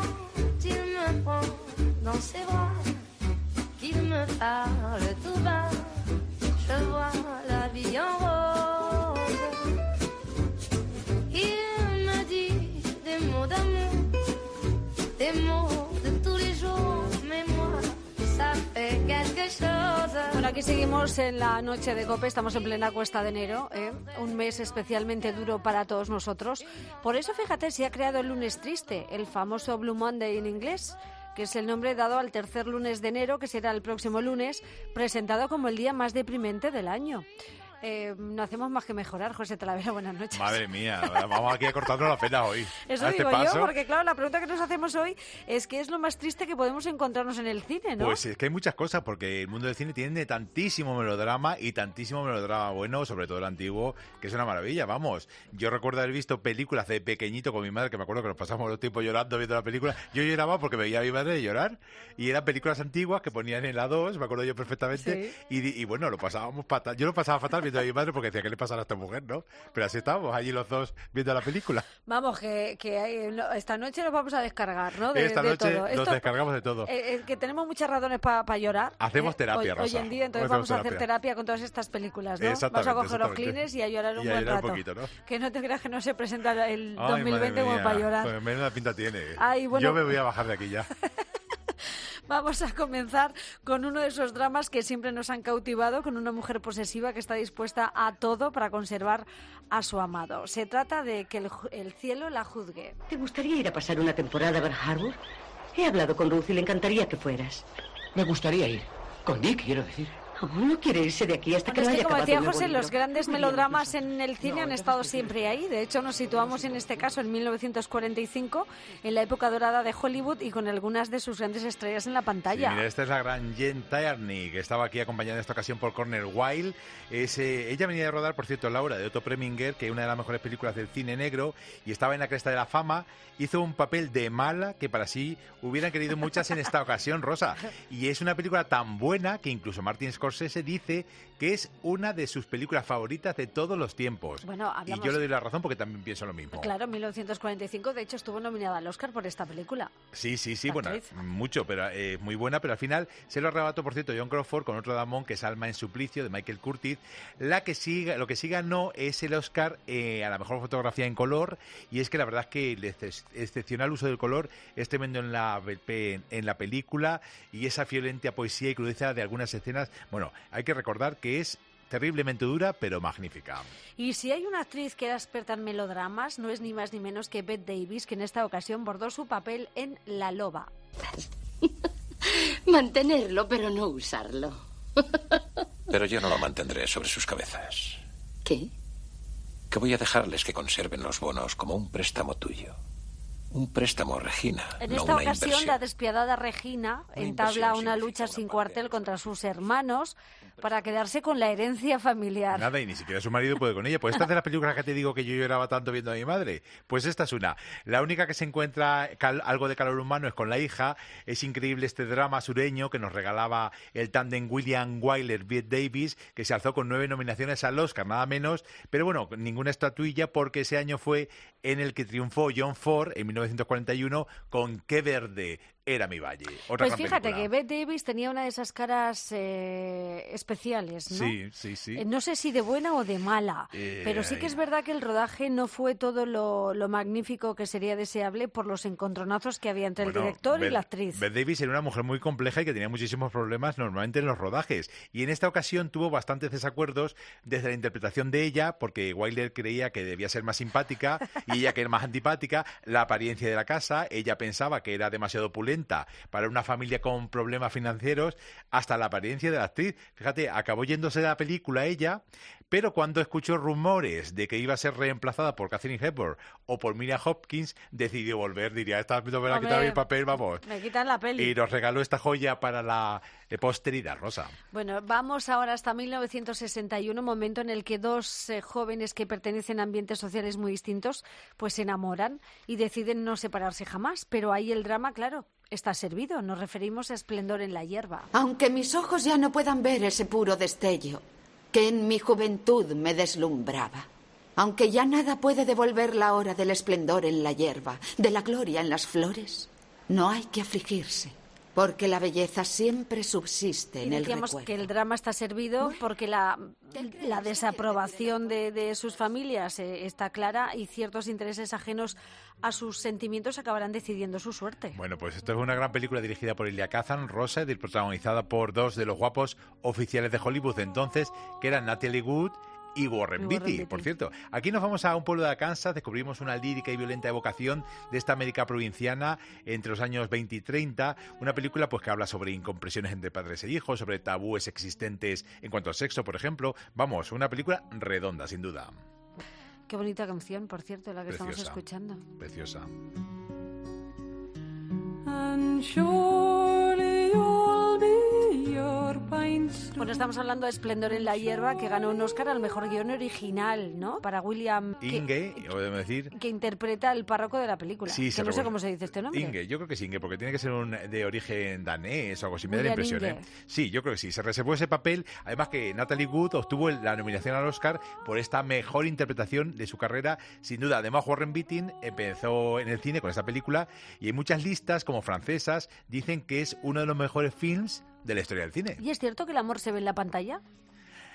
S4: Bueno, aquí seguimos en la noche de COPE, estamos en plena cuesta de enero, ¿eh? Un mes especialmente duro para todos nosotros. Por eso, fíjate, se ha creado el lunes triste, el famoso Blue Monday en inglés, que es el nombre dado al tercer lunes de enero, que será el próximo lunes, presentado como el día más deprimente del año. Eh, no hacemos más que mejorar. José Talavera, buenas noches.
S18: Madre mía, vamos aquí a cortarnos la pena hoy.
S4: Eso digo yo, porque claro, la pregunta que nos hacemos hoy es ¿qué es lo más triste que podemos encontrarnos en el cine, no?
S18: Pues es que hay muchas cosas, porque el mundo del cine tiene tantísimo melodrama y tantísimo melodrama bueno, sobre todo el antiguo, que es una maravilla, vamos. Yo recuerdo haber visto películas de pequeñito con mi madre, que me acuerdo que nos pasamos los tiempos llorando viendo la película. Yo lloraba porque veía a mi madre llorar, y eran películas antiguas que ponían en la dos, me acuerdo yo perfectamente, sí. y, y bueno, lo pasábamos fatal. Yo lo pasaba fatal viendo a mi madre porque decía, ¿qué le pasará a esta mujer, no? Pero así estábamos allí los dos viendo la película.
S4: Vamos, que, que hay, esta noche nos vamos a descargar, ¿no? De,
S18: esta
S4: de
S18: noche
S4: todo.
S18: nos
S4: Esto,
S18: descargamos de todo.
S4: Eh, eh, que tenemos muchas razones para pa llorar.
S18: Hacemos
S4: eh,
S18: terapia,
S4: hoy,
S18: Rosa.
S4: hoy en día, entonces
S18: Hacemos
S4: vamos a
S18: terapia.
S4: hacer terapia con todas estas películas, ¿no?
S18: Exactamente.
S4: Vamos a coger los clines y a llorar un
S18: y a
S4: buen
S18: llorar
S4: rato.
S18: Un poquito, ¿no?
S4: Que no te creas que no se presenta el
S18: Ay,
S4: dos mil veinte como para llorar.
S18: Pues menuda pinta tiene.
S4: Ay, bueno.
S18: Yo me voy a bajar de aquí ya.
S4: Vamos a comenzar con uno de esos dramas que siempre nos han cautivado, con una mujer posesiva que está dispuesta a todo para conservar a su amado. Se trata de que el, el cielo la juzgue.
S19: ¿Te gustaría ir a pasar una temporada a Bar Harbor? He hablado con Ruth y le encantaría que fueras.
S20: Me gustaría ir. Con Dick, quiero decir.
S19: Oh, no quiere irse de aquí hasta que
S4: Bueno,
S19: no
S4: es que,
S19: haya
S4: como
S19: acabado
S4: decía
S19: el nuevo
S4: José,
S19: libro.
S4: los grandes
S19: Muy
S4: melodramas
S19: bien,
S4: en el cine han estado siempre ahí. De hecho, nos situamos en este caso en mil novecientos cuarenta y cinco, en la época dorada de Hollywood y con algunas de sus grandes estrellas en la pantalla.
S18: Sí, mira, esta es la gran Jen Tierney, que estaba aquí acompañada en esta ocasión por Cornel Wilde. Es, eh, ella venía de rodar, por cierto, Laura, de Otto Preminger, que es una de las mejores películas del cine negro, y estaba en la cresta de la fama. Hizo un papel de mala que para sí hubieran querido muchas en esta ocasión, Rosa. Y es una película tan buena que incluso Martin Scorsese dice que es una de sus películas favoritas de todos los tiempos.
S4: Bueno, hablamos...
S18: Y yo le doy la razón porque también pienso lo mismo.
S4: Claro, en mil novecientos cuarenta y cinco, de hecho, estuvo nominada al Oscar por esta película.
S18: Sí, sí, sí,
S4: La
S18: bueno,
S4: actriz.
S18: mucho, pero eh, muy buena, pero al final se lo arrebató, por cierto, John Crawford con otro Damón, que es Alma en suplicio, de Michael Curtiz. La que siga, lo que sí ganó es el Oscar eh, a la mejor fotografía en color, y es que la verdad es que el ex- excepcional uso del color es tremendo en la, en la película, y esa violenta poesía y crudeza de algunas escenas, bueno, hay que recordar que es terriblemente dura, pero magnífica.
S4: Y si hay una actriz que era experta en melodramas, no es ni más ni menos que Bette Davis, que en esta ocasión bordó su papel en La Loba.
S21: Mantenerlo, pero no usarlo.
S22: Pero yo no lo mantendré sobre sus cabezas.
S21: ¿Qué?
S22: Que voy a dejarles que conserven los bonos como un préstamo tuyo. Un préstamo, Regina,
S4: En
S22: no
S4: esta
S22: una
S4: ocasión,
S22: inversión.
S4: la despiadada Regina
S22: Una
S4: entabla
S22: inversión
S4: una lucha sin cuartel contra sus hermanos para quedarse con la herencia familiar.
S18: Nada, y ni siquiera su marido puede con ella. Pues esta es de las películas que te digo que yo lloraba tanto viendo a mi madre. Pues esta es una. La única que se encuentra cal- algo de calor humano es con la hija. Es increíble este drama sureño que nos regalaba el tándem William Wyler Bette Davis, que se alzó con nueve nominaciones al Oscar, nada menos. Pero bueno, ninguna estatuilla, porque ese año fue en el que triunfó John Ford en mil novecientos cuarenta y uno con Qué verde era mi valle. Otra
S4: Pues
S18: gran
S4: fíjate
S18: película.
S4: que Bette Davis tenía una de esas caras eh, especiales, ¿no?
S18: Sí, sí, sí.
S4: Eh, No sé si de buena o de mala,
S18: Eh,
S4: pero sí que es verdad que el rodaje no fue todo lo, lo magnífico que sería deseable por los encontronazos que había entre
S18: Bueno,
S4: el director y
S18: Bette-
S4: la actriz.
S18: Bette Davis era una mujer muy compleja y que tenía muchísimos problemas normalmente en los rodajes. Y en esta ocasión tuvo bastantes desacuerdos desde la interpretación de ella, porque Wilder creía que debía ser más simpática y ella que era más antipática. La apariencia de la casa, ella pensaba que era demasiado opulenta para una familia con problemas financieros, hasta la apariencia de la actriz. Fíjate, acabó yéndose de la película ella, pero cuando escuchó rumores de que iba a ser reemplazada por Katharine Hepburn o por Miriam Hopkins, decidió volver. Diría, esta vez me van a quitar
S4: Hombre,
S18: mi papel, vamos.
S4: Me quitan la peli.
S18: Y nos regaló esta joya para la eh, posteridad, Rosa.
S4: Bueno, vamos ahora hasta mil novecientos sesenta y uno, momento en el que dos eh, jóvenes que pertenecen a ambientes sociales muy distintos, pues se enamoran y deciden no separarse jamás. Pero ahí el drama, claro, está servido. Nos referimos a Esplendor en la hierba.
S21: Aunque mis ojos ya no puedan ver ese puro destello que en mi juventud me deslumbraba. Aunque ya nada puede devolver la hora del esplendor en la hierba, de la gloria en las flores, no hay que afligirse, porque la belleza siempre subsiste
S4: Y
S21: en el
S4: decíamos
S21: recuerdo.
S4: que el drama está servido porque la, la desaprobación de, de sus familias eh, está clara y ciertos intereses ajenos a sus sentimientos acabarán decidiendo su suerte.
S18: Bueno, pues esto es una gran película dirigida por Elia Kazan, Rosa, y protagonizada por dos de los guapos oficiales de Hollywood de entonces, que eran Natalie Wood y Warren
S4: Y Warren
S18: Beatty,
S4: Beatty.
S18: por cierto. Aquí nos vamos a un pueblo de Arkansas, descubrimos una lírica y violenta evocación de esta América provinciana entre los años veinte y treinta, una película pues que habla sobre incompresiones entre padres e hijos, sobre tabúes existentes en cuanto al sexo, por ejemplo. Vamos, una película redonda, sin duda.
S4: Qué bonita canción, por cierto, la que estamos
S18: Preciosa.
S4: escuchando.
S18: Preciosa.
S4: Bueno, estamos hablando de Esplendor en la hierba, que ganó un Oscar al mejor guión original, ¿no? Para William, que,
S18: Inge, o debemos decir...
S4: que interpreta el párroco de la película.
S18: Sí,
S4: que
S18: se
S4: no sé
S18: recuerda.
S4: cómo se dice este nombre.
S18: Inge, yo creo que sí, Inge, porque tiene que ser un, de origen danés o algo así, me da la
S4: William
S18: impresión,
S4: Inge.
S18: ¿eh? Sí, yo creo que sí, se reservó ese papel, además que Natalie Wood obtuvo el- la nominación al Oscar por esta mejor interpretación de su carrera, sin duda. Además, Warren Beatty empezó en el cine con esta película y hay muchas listas, como francesas, dicen que es uno de los mejores films de la historia del cine.
S4: ¿Y es cierto que el amor se ve en la pantalla?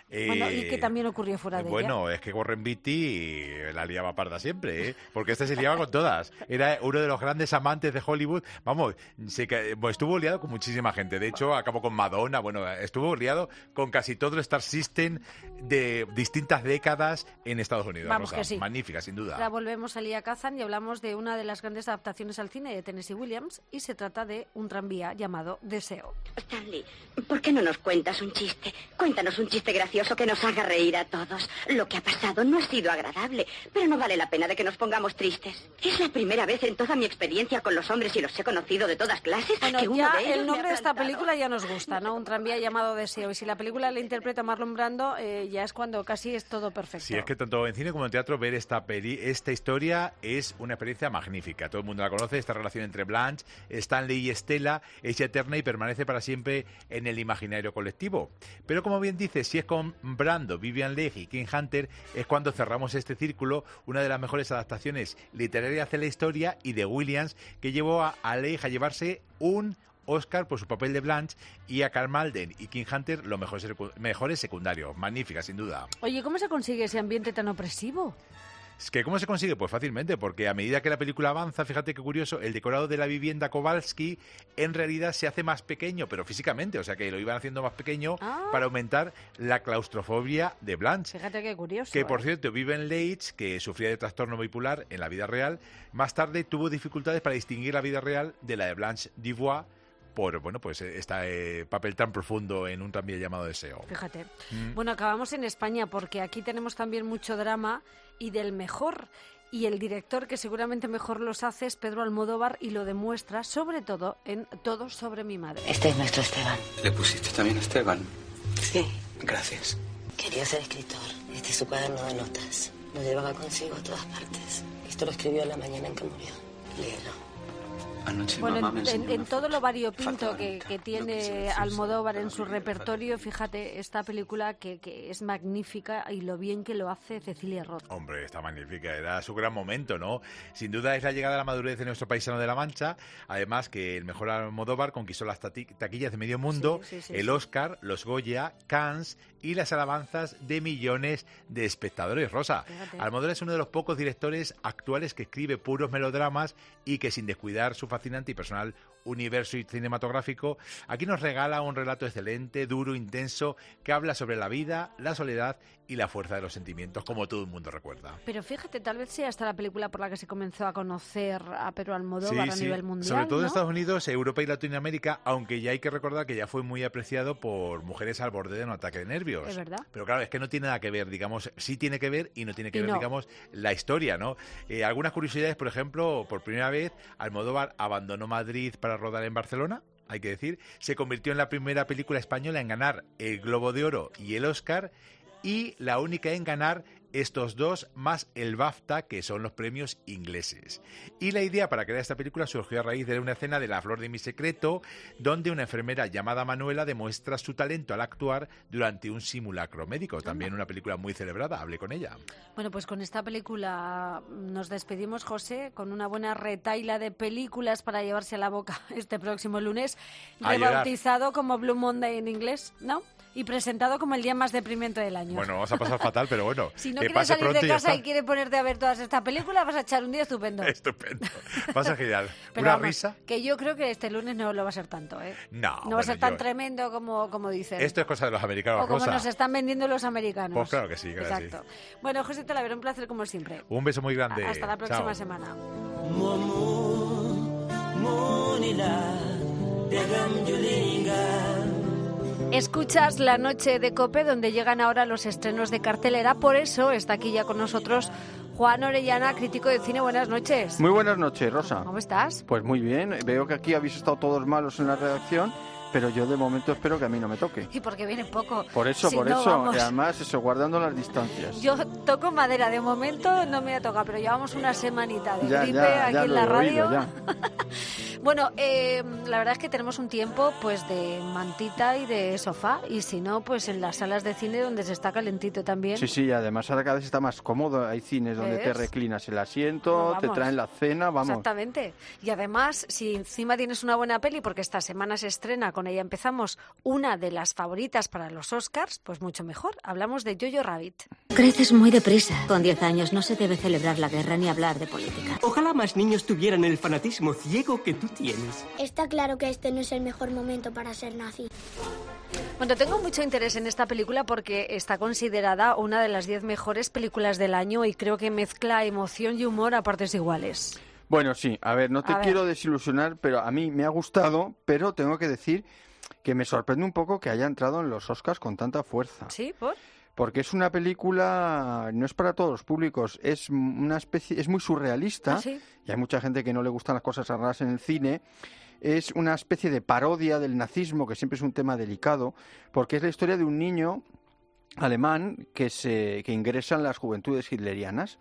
S18: Eh,
S4: bueno, y que también ocurrió fuera de
S18: bueno,
S4: ella.
S18: es que Warren Beatty la liaba parda siempre, ¿eh? Porque este se liaba con todas. Era uno de los grandes amantes de Hollywood. Vamos, se, bueno, estuvo liado con muchísima gente. De hecho, acabó con Madonna. Bueno, estuvo liado con casi todo el Star System de distintas décadas en Estados Unidos.
S4: Vamos,
S18: Rosa.
S4: que sí.
S18: Magnífica, sin duda.
S4: Ahora volvemos a Elia Kazan y hablamos de una de las grandes adaptaciones al cine de Tennessee Williams, y se trata de un tranvía llamado Deseo.
S5: Stanley, ¿por qué no nos cuentas un chiste? Cuéntanos un chiste gracioso que nos haga reír a todos. Lo que ha pasado no ha sido agradable, pero no vale la pena de que nos pongamos tristes. Es la primera vez en toda mi experiencia con los hombres, y los he conocido de todas clases,
S4: Bueno,
S5: que uno
S4: ya
S5: de ellos
S4: el nombre
S5: me ha
S4: de esta
S5: plantado.
S4: película ya nos gusta, ¿no? Un tranvía llamado Deseo. Y si la película la interpreta Marlon Brando, eh, ya es cuando casi es todo perfecto.
S18: Sí, es que tanto en cine como en teatro ver esta peli, esta historia es una experiencia magnífica. Todo el mundo la conoce, esta relación entre Blanche, Stanley y Estela es eterna y permanece para siempre en el imaginario colectivo. Pero como bien dice, si es con Brando, Vivian Leigh y King Hunter, es cuando cerramos este círculo, una de las mejores adaptaciones literarias de la historia, y de Williams, que llevó a, a Leigh a llevarse un Oscar por su papel de Blanche, y a Karl Malden y King Hunter los mejores, mejores secundarios. Magnífica, sin duda.
S4: Oye, ¿cómo se consigue ese ambiente tan opresivo?
S18: Es que ¿cómo se consigue? Pues fácilmente, porque a medida que la película avanza, fíjate qué curioso, el decorado de la vivienda Kowalski en realidad se hace más pequeño, pero físicamente, o sea que lo iban haciendo más pequeño
S4: Ah.
S18: para aumentar la claustrofobia de Blanche.
S4: Fíjate qué curioso.
S18: Que, por
S4: ¿eh?
S18: cierto, Vivian Leigh, que sufría de trastorno bipolar en la vida real, más tarde tuvo dificultades para distinguir la vida real de la de Blanche Dubois, por, bueno, pues este eh, papel tan profundo en un tranvía llamado Deseo.
S4: Fíjate.
S18: Mm.
S4: Bueno, acabamos en España porque aquí tenemos también mucho drama, y del mejor. Y el director que seguramente mejor los hace es Pedro Almodóvar, y lo demuestra sobre todo en Todo sobre mi madre.
S19: Este es nuestro Esteban.
S22: ¿Le pusiste también a Esteban?
S19: Sí.
S22: Gracias.
S19: Quería ser escritor. Este es su cuaderno de notas. Lo llevaba consigo a todas partes. Esto lo escribió la mañana en que murió. Léelo.
S22: Anoche
S4: Bueno,
S22: mamá me
S4: en,
S22: enseñó
S4: en- en
S22: una
S4: todo
S22: foto.
S4: lo variopinto
S22: Faltaba
S4: que,
S22: nunca.
S4: que
S22: No
S4: tiene
S22: quise decir,
S4: Almodóvar en su repertorio, fíjate, esta película que, que es magnífica, y lo bien que lo hace Cecilia Roth.
S18: Hombre, está magnífica, era su gran momento, ¿no? Sin duda es la llegada a la madurez de nuestro paisano de La Mancha, además que el mejor Almodóvar conquistó las tati- taquillas de medio mundo,
S4: Sí, sí, sí,
S18: el
S4: sí.
S18: Oscar, los Goya, Cannes y las alabanzas de millones de espectadores. Rosa,
S4: Fíjate.
S18: Almodóvar es uno de los pocos directores actuales que escribe puros melodramas y que, sin descuidar su fascinante y personal universo cinematográfico, aquí nos regala un relato excelente, duro, intenso, que habla sobre la vida, la soledad y la fuerza de los sentimientos, como todo el mundo recuerda.
S4: Pero fíjate, tal vez sea esta la película por la que se comenzó a conocer a Pedro Almodóvar a nivel mundial,
S18: sobre todo en
S4: ¿no?
S18: Estados Unidos, Europa y Latinoamérica, aunque ya hay que recordar que ya fue muy apreciado por mujeres al borde de un ataque de nervios.
S4: Es verdad.
S18: Pero claro, es que no tiene nada que ver, digamos, sí tiene que ver y no tiene que
S4: Y
S18: ver,
S4: no.
S18: digamos, la historia, ¿no? Eh, algunas curiosidades, por ejemplo, por primera vez, Almodóvar abandonó Madrid para rodar en Barcelona, hay que decir, se convirtió en la primera película española en ganar el Globo de Oro y el Oscar, y la única en ganar estos dos, más el BAFTA, que son los premios ingleses. Y la idea para crear esta película surgió a raíz de una escena de La flor de mi secreto, donde una enfermera llamada Manuela demuestra su talento al actuar durante un simulacro médico. También una película muy celebrada, hablé con ella.
S4: Bueno, pues con esta película nos despedimos, José, con una buena retaila de películas para llevarse a la boca este próximo lunes,
S18: A llorar.
S4: rebautizado como Blue Monday en inglés, ¿no? Y presentado como el día más deprimente del año.
S18: Bueno, vamos a pasar fatal, pero bueno.
S4: Si no
S18: que
S4: quieres
S18: pase
S4: salir
S18: pronto
S4: de
S18: y ya
S4: casa y
S18: está.
S4: quieres ponerte a ver todas estas películas, vas a echar un día estupendo.
S18: Estupendo. Pasa genial.
S4: Pero
S18: Una
S4: vamos,
S18: risa.
S4: Que yo creo que este lunes no lo va a ser tanto, ¿eh?
S18: No,
S4: No va
S18: bueno,
S4: a ser tan
S18: yo-
S4: tremendo como, como dicen.
S18: Esto es cosa de los americanos,
S4: o como
S18: Rosa.
S4: nos están vendiendo los americanos.
S18: Pues claro que sí, claro que sí.
S4: Exacto. Bueno, José Talavera, un placer como siempre.
S18: Un beso muy grande.
S4: Hasta la próxima
S18: Chao.
S4: semana. Escuchas La Noche de COPE, donde llegan ahora los estrenos de cartelera. Por eso está aquí ya con nosotros Juan Orellana, crítico de cine. Buenas noches.
S6: Muy buenas noches, Rosa.
S4: ¿Cómo estás?
S6: Pues muy bien. Veo que aquí habéis estado todos malos en la redacción, pero yo de momento espero que a mí no me toque.
S4: Y porque viene poco.
S6: Por eso,
S4: Si
S6: por
S4: no,
S6: eso.
S4: vamos.
S6: Y además, eso, guardando las distancias.
S4: Yo toco madera, de momento no me ha tocado, pero llevamos una semanita de
S6: Ya,
S4: gripe
S6: ya,
S4: aquí
S6: ya
S4: en
S6: lo
S4: la
S6: he
S4: radio.
S6: oído, ya.
S4: Bueno, eh, la verdad es que tenemos un tiempo pues de mantita y de sofá, y si no, pues en las salas de cine donde se está calentito también.
S6: Sí, sí, además ahora cada vez está más cómodo. Hay cines donde
S4: ¿Ves?
S6: te reclinas el asiento,
S4: No,
S6: te traen la cena, vamos.
S4: Exactamente. Y además, si encima tienes una buena peli, porque esta semana se estrena, con ella empezamos, una de las favoritas para los Oscars, pues mucho mejor. Hablamos de Jojo Rabbit.
S9: Creces muy deprisa. Con diez años no se debe celebrar la guerra ni hablar de política.
S11: Ojalá más niños tuvieran el fanatismo ciego que tú tienes.
S23: Está claro que este no es el mejor momento para ser nazi.
S4: Bueno, tengo mucho interés en esta película porque está considerada una de las diez mejores películas del año y creo que mezcla emoción y humor a partes iguales.
S6: Bueno, sí, a ver, no te
S4: A ver.
S6: quiero desilusionar, pero a mí me ha gustado, pero tengo que decir que me sorprende un poco que haya entrado en los Oscars con tanta fuerza.
S4: ¿Sí? ¿Por?
S6: Porque es una película, no es para todos los públicos, es una especie, es muy surrealista,
S4: ¿Ah, sí?
S6: y hay mucha gente que no le gustan las cosas raras en el cine. Es una especie de parodia del nazismo, que siempre es un tema delicado, porque es la historia de un niño alemán que se que ingresa en las juventudes hitlerianas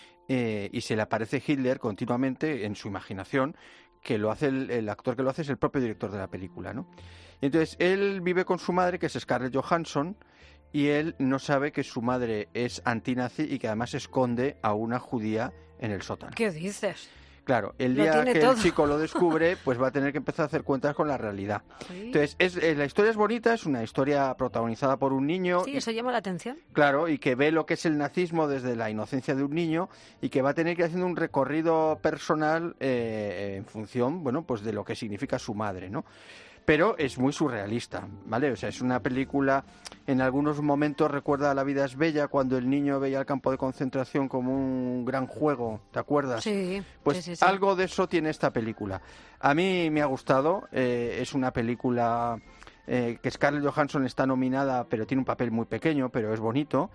S6: eh, y se le aparece Hitler continuamente en su imaginación, que lo hace el, el actor que lo hace es el propio director de la película, ¿no? Y entonces él vive con su madre, que es Scarlett Johansson, y él no sabe que su madre es antinazi y que además esconde a una judía en el sótano.
S4: ¿Qué dices?
S6: Claro, el
S4: Lo
S6: día
S4: tiene
S6: que
S4: todo.
S6: el chico lo descubre, pues va a tener que empezar a hacer cuentas con la realidad.
S4: Sí.
S6: Entonces, es, eh, la historia es bonita, es una historia protagonizada por un niño.
S4: Sí,
S6: y-
S4: eso llama la atención.
S6: Claro, y que ve lo que es el nazismo desde la inocencia de un niño y que va a tener que ir haciendo un recorrido personal eh, en función, bueno, pues de lo que significa su madre, ¿no? Pero es muy surrealista, ¿vale? O sea, es una película, en algunos momentos recuerda a La vida es bella, cuando el niño veía el campo de concentración como un gran juego, ¿te acuerdas?
S4: Sí,
S6: Pues
S4: sí, sí, sí.
S6: algo de eso tiene esta película. A mí me ha gustado, eh, es una película eh, que Scarlett Johansson está nominada, pero tiene un papel muy pequeño, pero es bonito.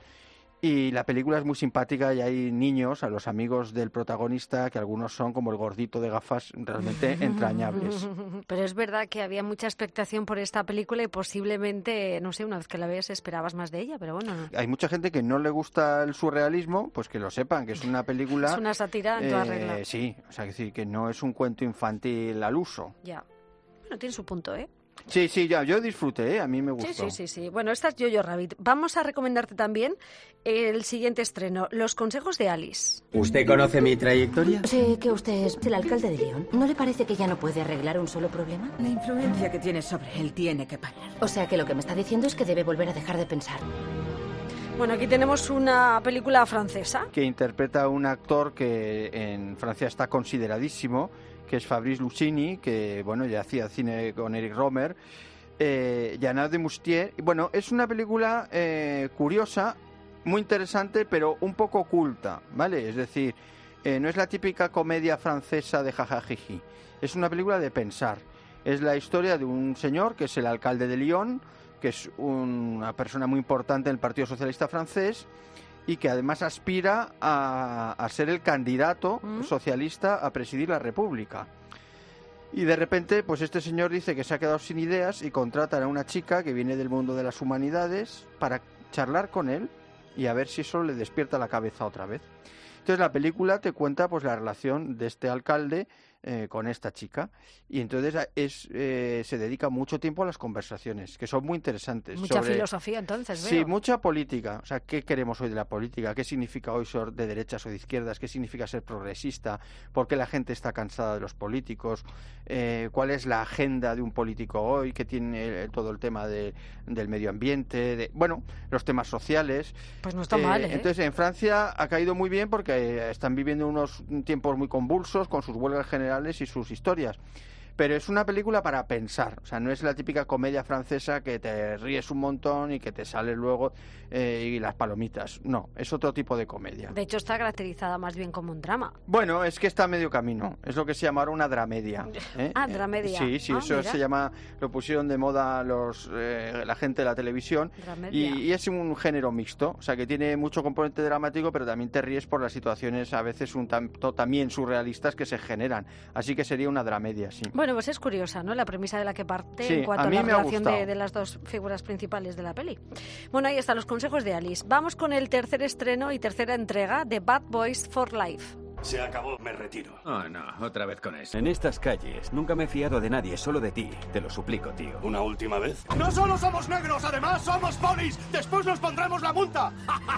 S6: Y la película es muy simpática y hay niños, a los amigos del protagonista, que algunos son como el gordito de gafas, realmente entrañables.
S4: Pero es verdad que había mucha expectación por esta película y posiblemente, no sé, una vez que la veas esperabas más de ella, pero bueno, no.
S6: Hay mucha gente que no le gusta el surrealismo, pues que lo sepan, que es una película...
S4: Es una sátira en toda
S6: eh,
S4: regla.
S6: Sí, o sea, que decir, que no es un cuento infantil al uso.
S4: Ya. Bueno, tiene su punto, ¿eh?
S6: Sí, sí, ya, yo disfruté, ¿eh? A mí me gustó.
S4: Sí, sí, sí, sí. Bueno, esta es Jojo Rabbit. Vamos a recomendarte también el siguiente estreno, Los consejos de Alice.
S11: ¿Usted conoce mi trayectoria?
S9: Sé que usted es el alcalde de Lyon. ¿No le parece que ya no puede arreglar un solo problema?
S14: La influencia que tiene sobre él tiene que parar.
S9: O sea que lo que me está diciendo es que debe volver a dejar de pensar.
S4: Bueno, aquí tenemos una película francesa.
S6: Que interpreta a un actor que en Francia está consideradísimo, que es Fabrice Lucchini, que bueno, ya hacía cine con Eric Romer, eh, Yanard de Moustier. Bueno, es una película eh, curiosa, muy interesante, pero un poco oculta, ¿vale? Es decir, eh, no es la típica comedia francesa de jajajiji, es una película de pensar. Es la historia de un señor que es el alcalde de Lyon, que es una persona muy importante en el Partido Socialista francés, y que además aspira a, a ser el candidato
S4: ¿Mm?
S6: socialista a presidir la República. Y de repente, pues este señor dice que se ha quedado sin ideas y contratan a una chica que viene del mundo de las humanidades para charlar con él y a ver si eso le despierta la cabeza otra vez. Entonces la película te cuenta pues la relación de este alcalde eh, con esta chica, y entonces es eh, se dedica mucho tiempo a las conversaciones, que son muy interesantes.
S4: Mucha
S6: sobre-
S4: filosofía, entonces,
S6: Sí,
S4: veo.
S6: mucha política. O sea, ¿qué queremos hoy de la política? ¿Qué significa hoy ser de derechas o de izquierdas? ¿Qué significa ser progresista? ¿Por qué la gente está cansada de los políticos? Eh, ¿Cuál es la agenda de un político hoy? ¿Qué tiene eh, todo el tema de, del medio ambiente? De, bueno, los temas sociales.
S4: Pues no está mal, ¿eh?
S6: Entonces, en Francia ha caído muy bien porque eh, están viviendo unos tiempos muy convulsos con sus huelgas generales y sus historias. Pero es una película para pensar, o sea, no es la típica comedia francesa que te ríes un montón y que te sale luego eh, y las palomitas. No, es otro tipo de comedia.
S4: De hecho, está caracterizada más bien como un drama.
S6: Bueno, es que está a medio camino, es lo que se llama ahora una dramedia. ¿eh?
S4: Ah, dramedia.
S6: Sí, sí,
S4: Ah,
S6: eso
S4: mira.
S6: se llama, lo pusieron de moda los eh, la gente de la televisión, y,
S4: Dramedia.
S6: y es un género mixto, o sea, que tiene mucho componente dramático, pero también te ríes por las situaciones a veces un tanto también surrealistas que se generan, así que sería una dramedia, sí.
S4: Bueno, pues es curiosa, ¿no? La premisa de la que parte
S6: Sí,
S4: en cuanto
S6: a
S4: a,
S6: mí
S4: la
S6: me ha
S4: relación de,
S6: gustado.
S4: de las dos figuras principales de la peli. Bueno, ahí están los consejos de Alice. Vamos con el tercer estreno y tercera entrega de Bad Boys for Life.
S2: Se acabó, me retiro.
S12: Oh, no, otra vez con eso. En estas calles nunca me he fiado de nadie, solo de ti. Te lo suplico, tío.
S2: ¿Una última vez?
S3: No solo somos negros, además somos polis. Después nos pondremos la multa.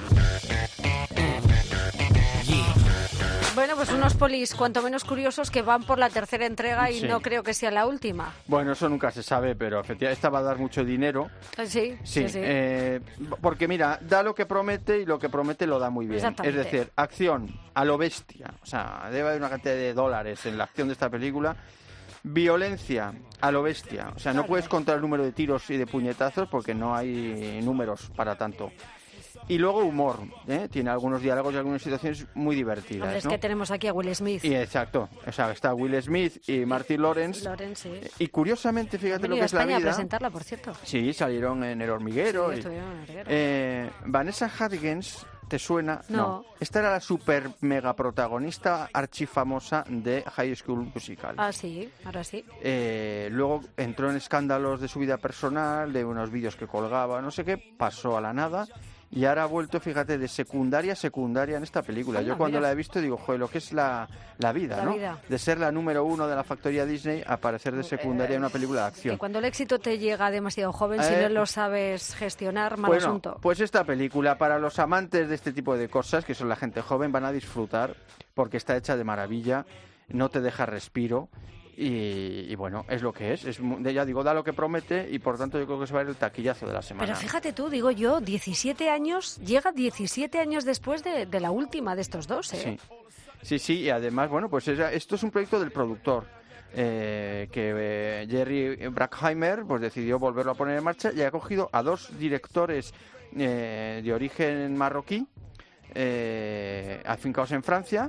S4: Bueno, pues unos polis cuanto menos curiosos que van por la tercera entrega y
S6: Sí.
S4: no creo que sea la última.
S6: Bueno, eso nunca se sabe, pero efectivamente esta va a dar mucho dinero.
S4: Sí, sí,
S6: Sí,
S4: sí.
S6: eh, porque mira, da lo que promete y lo que promete lo da muy bien. Es
S4: Exactamente.
S6: decir, acción a lo bestia. O sea, debe haber una cantidad de dólares en la acción de esta película. Violencia a lo bestia. O sea, no
S4: Claro.
S6: puedes contar el número de tiros y de puñetazos porque no hay números para tanto. Y luego humor, ¿eh? Tiene algunos diálogos y algunas situaciones muy divertidas,
S4: Hombre, es
S6: ¿no?
S4: que tenemos aquí a Will Smith.
S6: Y exacto, o sea, está Will Smith y Martin Lawrence.
S4: Lawrence, sí.
S6: Y curiosamente, fíjate
S4: Han
S6: lo
S4: venido
S6: que
S4: a
S6: es la
S4: España a
S6: vida.
S4: presentarla, por cierto.
S6: Sí, salieron en El Hormiguero.
S4: Sí,
S6: y-
S4: estuvieron en El Hormiguero.
S6: Eh, Vanessa Hudgens, ¿te suena?
S4: No.
S6: Esta era la super mega protagonista archifamosa de High School Musical.
S4: Ah, sí, ahora sí.
S6: Eh, luego entró en escándalos de su vida personal, de unos vídeos que colgaba, no sé qué, pasó a la nada. Y ahora ha vuelto, fíjate, de secundaria a secundaria en esta película.
S4: Anda,
S6: Yo cuando
S4: mira.
S6: la he visto digo, joder, lo que es la, la vida,
S4: La
S6: ¿no?
S4: vida.
S6: De ser la número uno de la factoría Disney a aparecer de secundaria en una película de acción.
S4: Que cuando el éxito te llega demasiado joven, si
S6: Eh,
S4: no lo sabes gestionar, mal
S6: Bueno,
S4: asunto.
S6: pues esta película, para los amantes de este tipo de cosas, que son la gente joven, van a disfrutar porque está hecha de maravilla, no te deja respiro y, y bueno, es lo que es. es mu- ya digo, da lo que promete y por tanto yo creo que se va a ir el taquillazo de la semana.
S4: Pero fíjate tú, digo yo, diecisiete años, llega diecisiete años después de, de la última de estos dos, ¿eh?
S6: Sí, sí, sí, y además, bueno, pues es- esto es un proyecto del productor. eh, que eh, Jerry Bruckheimer pues decidió volverlo a poner en marcha y ha cogido a dos directores eh, de origen marroquí eh, afincados en Francia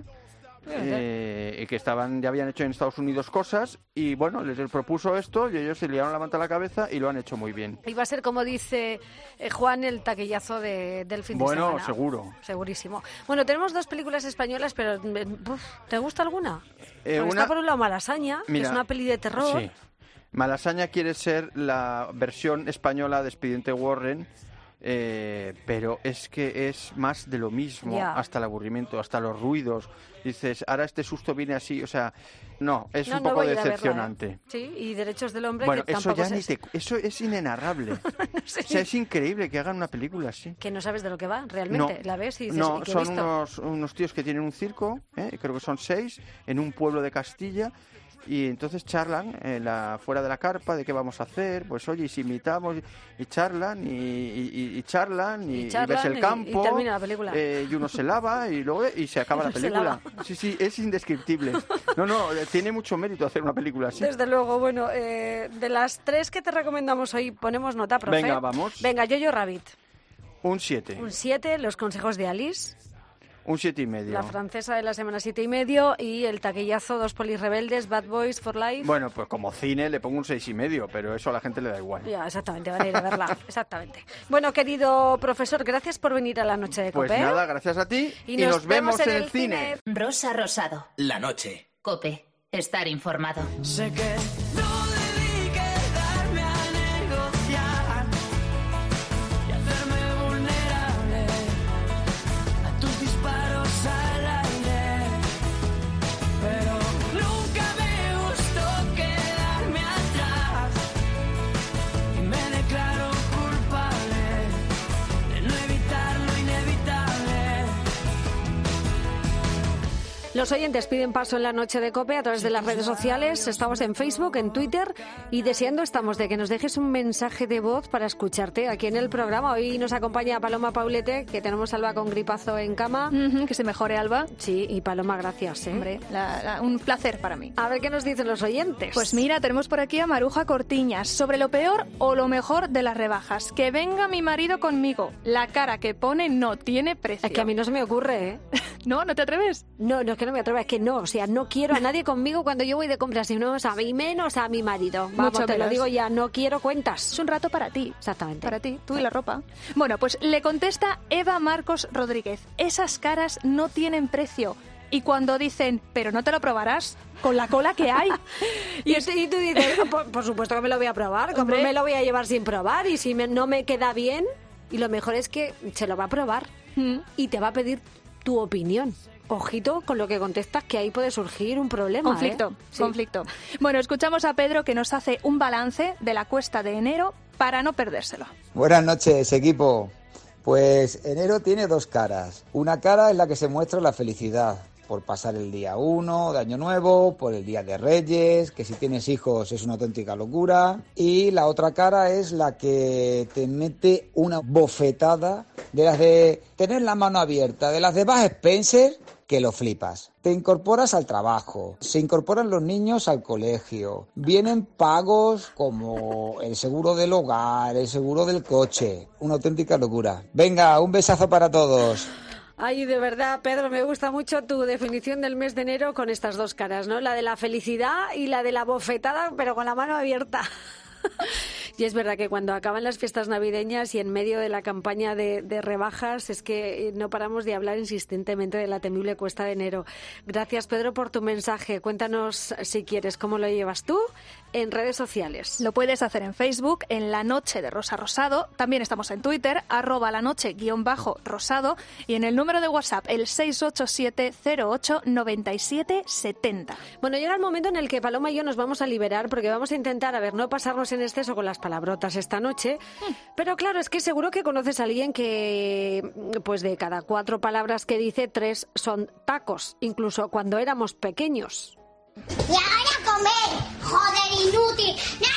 S6: eh, y que estaban ya habían hecho en Estados Unidos cosas y bueno, les propuso esto y ellos se liaron la manta a la cabeza y lo han hecho muy bien.
S4: Y va a ser, como dice eh, Juan, el taquillazo de- del fin de
S6: Bueno,
S4: semana.
S6: seguro.
S4: Segurísimo. Bueno, tenemos dos películas españolas, pero eh, uf, ¿te gusta alguna?
S6: Eh,
S4: Porque
S6: una-
S4: Está por un lado Malasaña, que
S6: Mira,
S4: es una peli de terror.
S6: Sí. Malasaña quiere ser la versión española de Expediente Warren, eh, pero es que es más de lo mismo,
S4: Ya.
S6: hasta el aburrimiento, hasta los ruidos. Dices, ahora este susto viene así, o sea, no, es
S4: No,
S6: un
S4: no
S6: poco
S4: voy a ir a verla,
S6: decepcionante.
S4: ¿eh? Sí, y Derechos del Hombre,
S6: Bueno,
S4: que
S6: eso
S4: tampoco
S6: ya
S4: sé-
S6: ni te, eso es inenarrable. O sea, es increíble que hagan una película así.
S4: que no sabes de lo que va, realmente.
S6: No,
S4: La ves y dices,
S6: no,
S4: ¿y qué he
S6: son
S4: visto?
S6: unos, unos tíos que tienen un circo, ¿eh? creo que son seis, en un pueblo de Castilla, y entonces charlan en la, fuera de la carpa de qué vamos a hacer, pues oye, y si imitamos, y charlan, y, y- y charlan, y,
S4: Y
S6: y
S4: charlan,
S6: ves el
S4: y- y
S6: campo,
S4: termina la película.
S6: eh, y uno se lava, y luego y se acaba la
S4: Se
S6: película.
S4: lava.
S6: Sí, sí, es indescriptible. No, no, eh, tiene mucho mérito hacer una película así.
S4: Desde luego, bueno, eh, de las tres que te recomendamos hoy, ponemos nota, profe.
S6: Venga, vamos.
S4: Venga, Jojo Rabbit.
S6: Un siete,
S4: Un siete, Los consejos de Alice,
S6: un siete y medio.
S4: La francesa de la semana siete y medio y el taquillazo Dos polis rebeldes, Bad Boys for Life.
S6: Bueno, pues como cine le pongo un seis y medio, pero eso a la gente le da igual.
S4: Ya, exactamente, van a ir a verla, exactamente. Bueno, querido profesor, gracias por venir a la noche de
S6: Pues
S4: Cope.
S6: nada, gracias a ti
S4: Y
S6: y,
S4: nos
S6: nos, vemos
S4: vemos
S6: en,
S4: en
S6: el
S4: el
S6: cine.
S1: Rosa Rosado.
S8: La noche.
S1: Cope. Estar informado.
S3: Sé que no debí quedarme a negociar y hacerme vulnerable a tus disparos al aire, pero nunca me gustó quedarme atrás y me declaro culpable de no evitar lo inevitable.
S4: Los oyentes piden paso en la noche de Cope a través de las redes sociales. Estamos en Facebook, en Twitter y deseando estamos de que nos dejes un mensaje de voz para escucharte aquí en el programa. Hoy nos acompaña Paloma Paulete, que tenemos a Alba con gripazo en cama.
S10: Ujú, que se mejore, Alba.
S4: Sí, y Paloma, gracias. ¿eh?
S10: Hombre, la- la- un placer para mí.
S4: A ver qué nos dicen los oyentes.
S10: Pues mira, tenemos por aquí a Maruja Cortiñas. Sobre lo peor o lo mejor de las rebajas. Que venga mi marido conmigo. La cara que pone no tiene precio.
S4: Es que a mí no se me ocurre, ¿eh?
S10: ¿No? ¿No te atreves?
S4: No, no es que no me atreva, es que no. O sea, no quiero a nadie conmigo cuando yo voy de compras, y no, o sea, y menos a mi marido. Vamos,
S10: Mucho
S4: te lo
S10: menos.
S4: digo ya, no quiero cuentas.
S10: Es un rato para ti.
S4: Exactamente.
S10: Para ti, tú y la ropa. Bueno, pues le contesta Eva Marcos Rodríguez. Esas caras no tienen precio. Y cuando dicen, pero no te lo probarás, con la cola que hay.
S4: Y, es- y tú dices, por, por supuesto que me lo voy a probar, como
S10: Hombre.
S4: me lo voy a llevar sin probar, y si me- no me queda bien, y lo mejor es que se lo va a probar
S10: Mm.
S4: y te va a pedir tu opinión. ojito con lo que contestas, que ahí puede surgir un problema.
S10: Conflicto,
S4: ¿eh? Sí.
S10: conflicto. Bueno, escuchamos a Pedro que nos hace un balance de la cuesta de enero para no perdérselo.
S13: Buenas noches, equipo. Pues enero tiene dos caras. Una cara en la que se muestra la felicidad por pasar el día uno de Año Nuevo, por el Día de Reyes, que si tienes hijos es una auténtica locura. Y la otra cara es la que te mete una bofetada de las de tener la mano abierta, de las de Bud Spencer, que lo flipas. Te incorporas al trabajo, se incorporan los niños al colegio, vienen pagos como el seguro del hogar, el seguro del coche. Una auténtica locura. Venga, un besazo para todos.
S4: Ay, de verdad, Pedro, me gusta mucho tu definición del mes de enero con estas dos caras, ¿no? La de la felicidad y la de la bofetada, pero con la mano abierta. Y es verdad que cuando acaban las fiestas navideñas y en medio de la campaña de, de rebajas es que no paramos de hablar insistentemente de la temible cuesta de enero. Gracias, Pedro, por tu mensaje. Cuéntanos, si quieres, cómo lo llevas tú en redes sociales.
S10: Lo puedes hacer en Facebook, en La Noche de Rosa Rosado. También estamos en Twitter, arroba la noche guión bajo rosado. Y en el número de WhatsApp, el seis ocho siete cero ocho nueve siete siete cero.
S4: Bueno, llega el momento en el que Paloma y yo nos vamos a liberar porque vamos a intentar, a ver, no pasarnos en exceso con las palabrotas esta noche, pero claro, es que seguro que conoces a alguien que, pues de cada cuatro palabras que dice, tres son tacos, incluso cuando éramos pequeños.
S23: Y ahora comer, joder, inútil.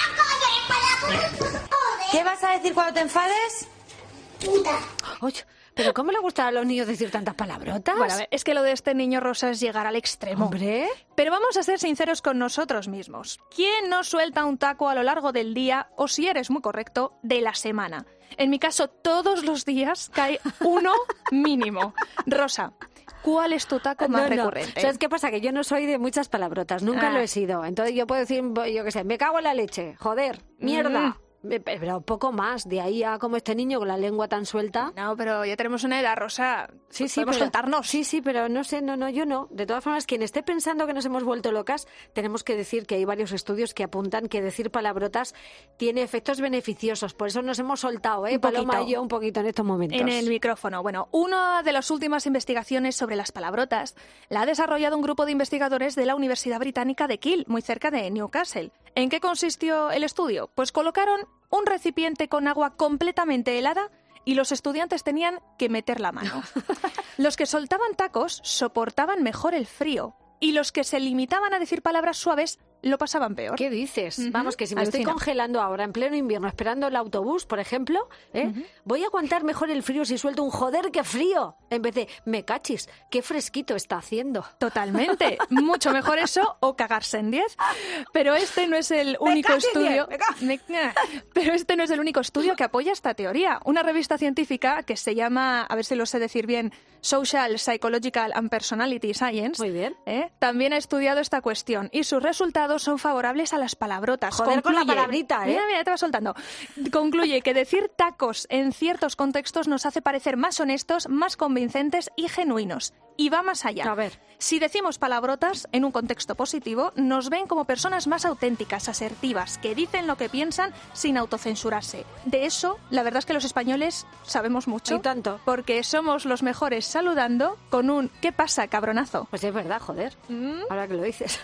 S23: No comer, joder.
S15: ¿Qué vas a decir cuando te enfades?
S23: Puta.
S4: Oye, pero ¿cómo le gusta a los niños decir tantas palabrotas?
S10: Bueno, a ver, es que lo de este niño rosa es llegar al extremo.
S4: Hombre.
S10: Pero vamos a ser sinceros con nosotros mismos. ¿Quién no suelta un taco a lo largo del día, o si eres muy correcto, de la semana? En mi caso, todos los días cae uno mínimo. Rosa, ¿cuál es tu taco más
S4: no, no.
S10: recurrente?
S4: ¿Sabes qué pasa? Que yo no soy de muchas palabrotas, nunca
S10: Ah.
S4: lo he sido. Entonces yo puedo decir, yo qué sé, me cago en la leche, joder, mierda.
S10: Mm.
S4: Pero poco más, de ahí a como este niño con la lengua tan suelta.
S10: No, pero ya tenemos una edad, Rosa.
S4: Sí, sí,
S10: podemos
S4: pero,
S10: soltarnos.
S4: Sí, sí, pero no sé, no, no, yo no. De todas formas, quien esté pensando que nos hemos vuelto locas, tenemos que decir que hay varios estudios que apuntan que decir palabrotas tiene efectos beneficiosos. Por eso nos hemos soltado, ¿eh?
S10: Un
S4: Paloma
S10: poquito.
S4: y yo un poquito en estos momentos.
S10: En el micrófono. Bueno, una de las últimas investigaciones sobre las palabrotas la ha desarrollado un grupo de investigadores de la Universidad Británica de Kiel, muy cerca de Newcastle. ¿En qué consistió el estudio? Pues colocaron un recipiente con agua completamente helada y los estudiantes tenían que meter la mano. Los que soltaban tacos soportaban mejor el frío y los que se limitaban a decir palabras suaves lo pasaban peor.
S4: ¿Qué dices?
S10: Uh-huh.
S4: Vamos, que si me
S10: Alucina.
S4: estoy congelando ahora en pleno invierno esperando el autobús, por ejemplo, ¿eh?
S10: Uh-huh.
S4: voy a aguantar mejor el frío si suelto un joder, qué frío, en vez de me cachis, qué fresquito está haciendo.
S10: Totalmente. Mucho mejor eso o cagarse en diez. Pero este no es el único
S4: cacho en
S10: estudio.
S4: diez, me
S10: Me- Pero este no es el único estudio que apoya esta teoría. Una revista científica que se llama, a ver si lo sé decir bien, Social, Psychological and Personality Science.
S4: Muy bien.
S10: ¿eh? También ha estudiado esta cuestión y sus resultados son favorables a las palabrotas.
S4: Joder con la
S10: Concluye-
S4: palabrita, ¿eh?
S10: Mira, mira, te va soltando. Concluye que decir tacos en ciertos contextos nos hace parecer más honestos, más convincentes y genuinos. Y va más allá.
S4: A ver.
S10: Si decimos palabrotas en un contexto positivo, nos ven como personas más auténticas, asertivas, que dicen lo que piensan sin autocensurarse. De eso, la verdad es que los españoles sabemos mucho.
S4: Y tanto.
S10: Porque somos los mejores saludando con un ¿qué pasa, cabronazo?
S4: Pues es verdad, joder,
S10: ¿Mm?
S4: ahora que lo dices.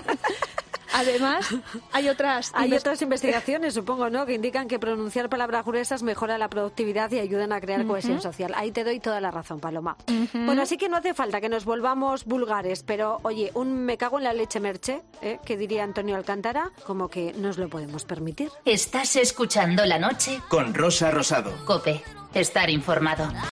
S10: Además, hay otras...
S4: Hay
S10: invest-
S4: otras investigaciones, supongo, ¿no?, que indican que pronunciar palabras gruesas mejora la productividad y ayudan a crear
S10: Ujú.
S4: cohesión social. Ahí te doy toda la razón, Paloma.
S10: Ujú.
S4: Bueno, así que no hace falta que nos volvamos vulgares, pero oye, un me cago en la leche merche, ¿eh?, que diría Antonio Alcántara, como que nos lo podemos permitir.
S1: Estás escuchando La Noche
S8: Con Rosa Rosado.
S1: Cope. Estar informado.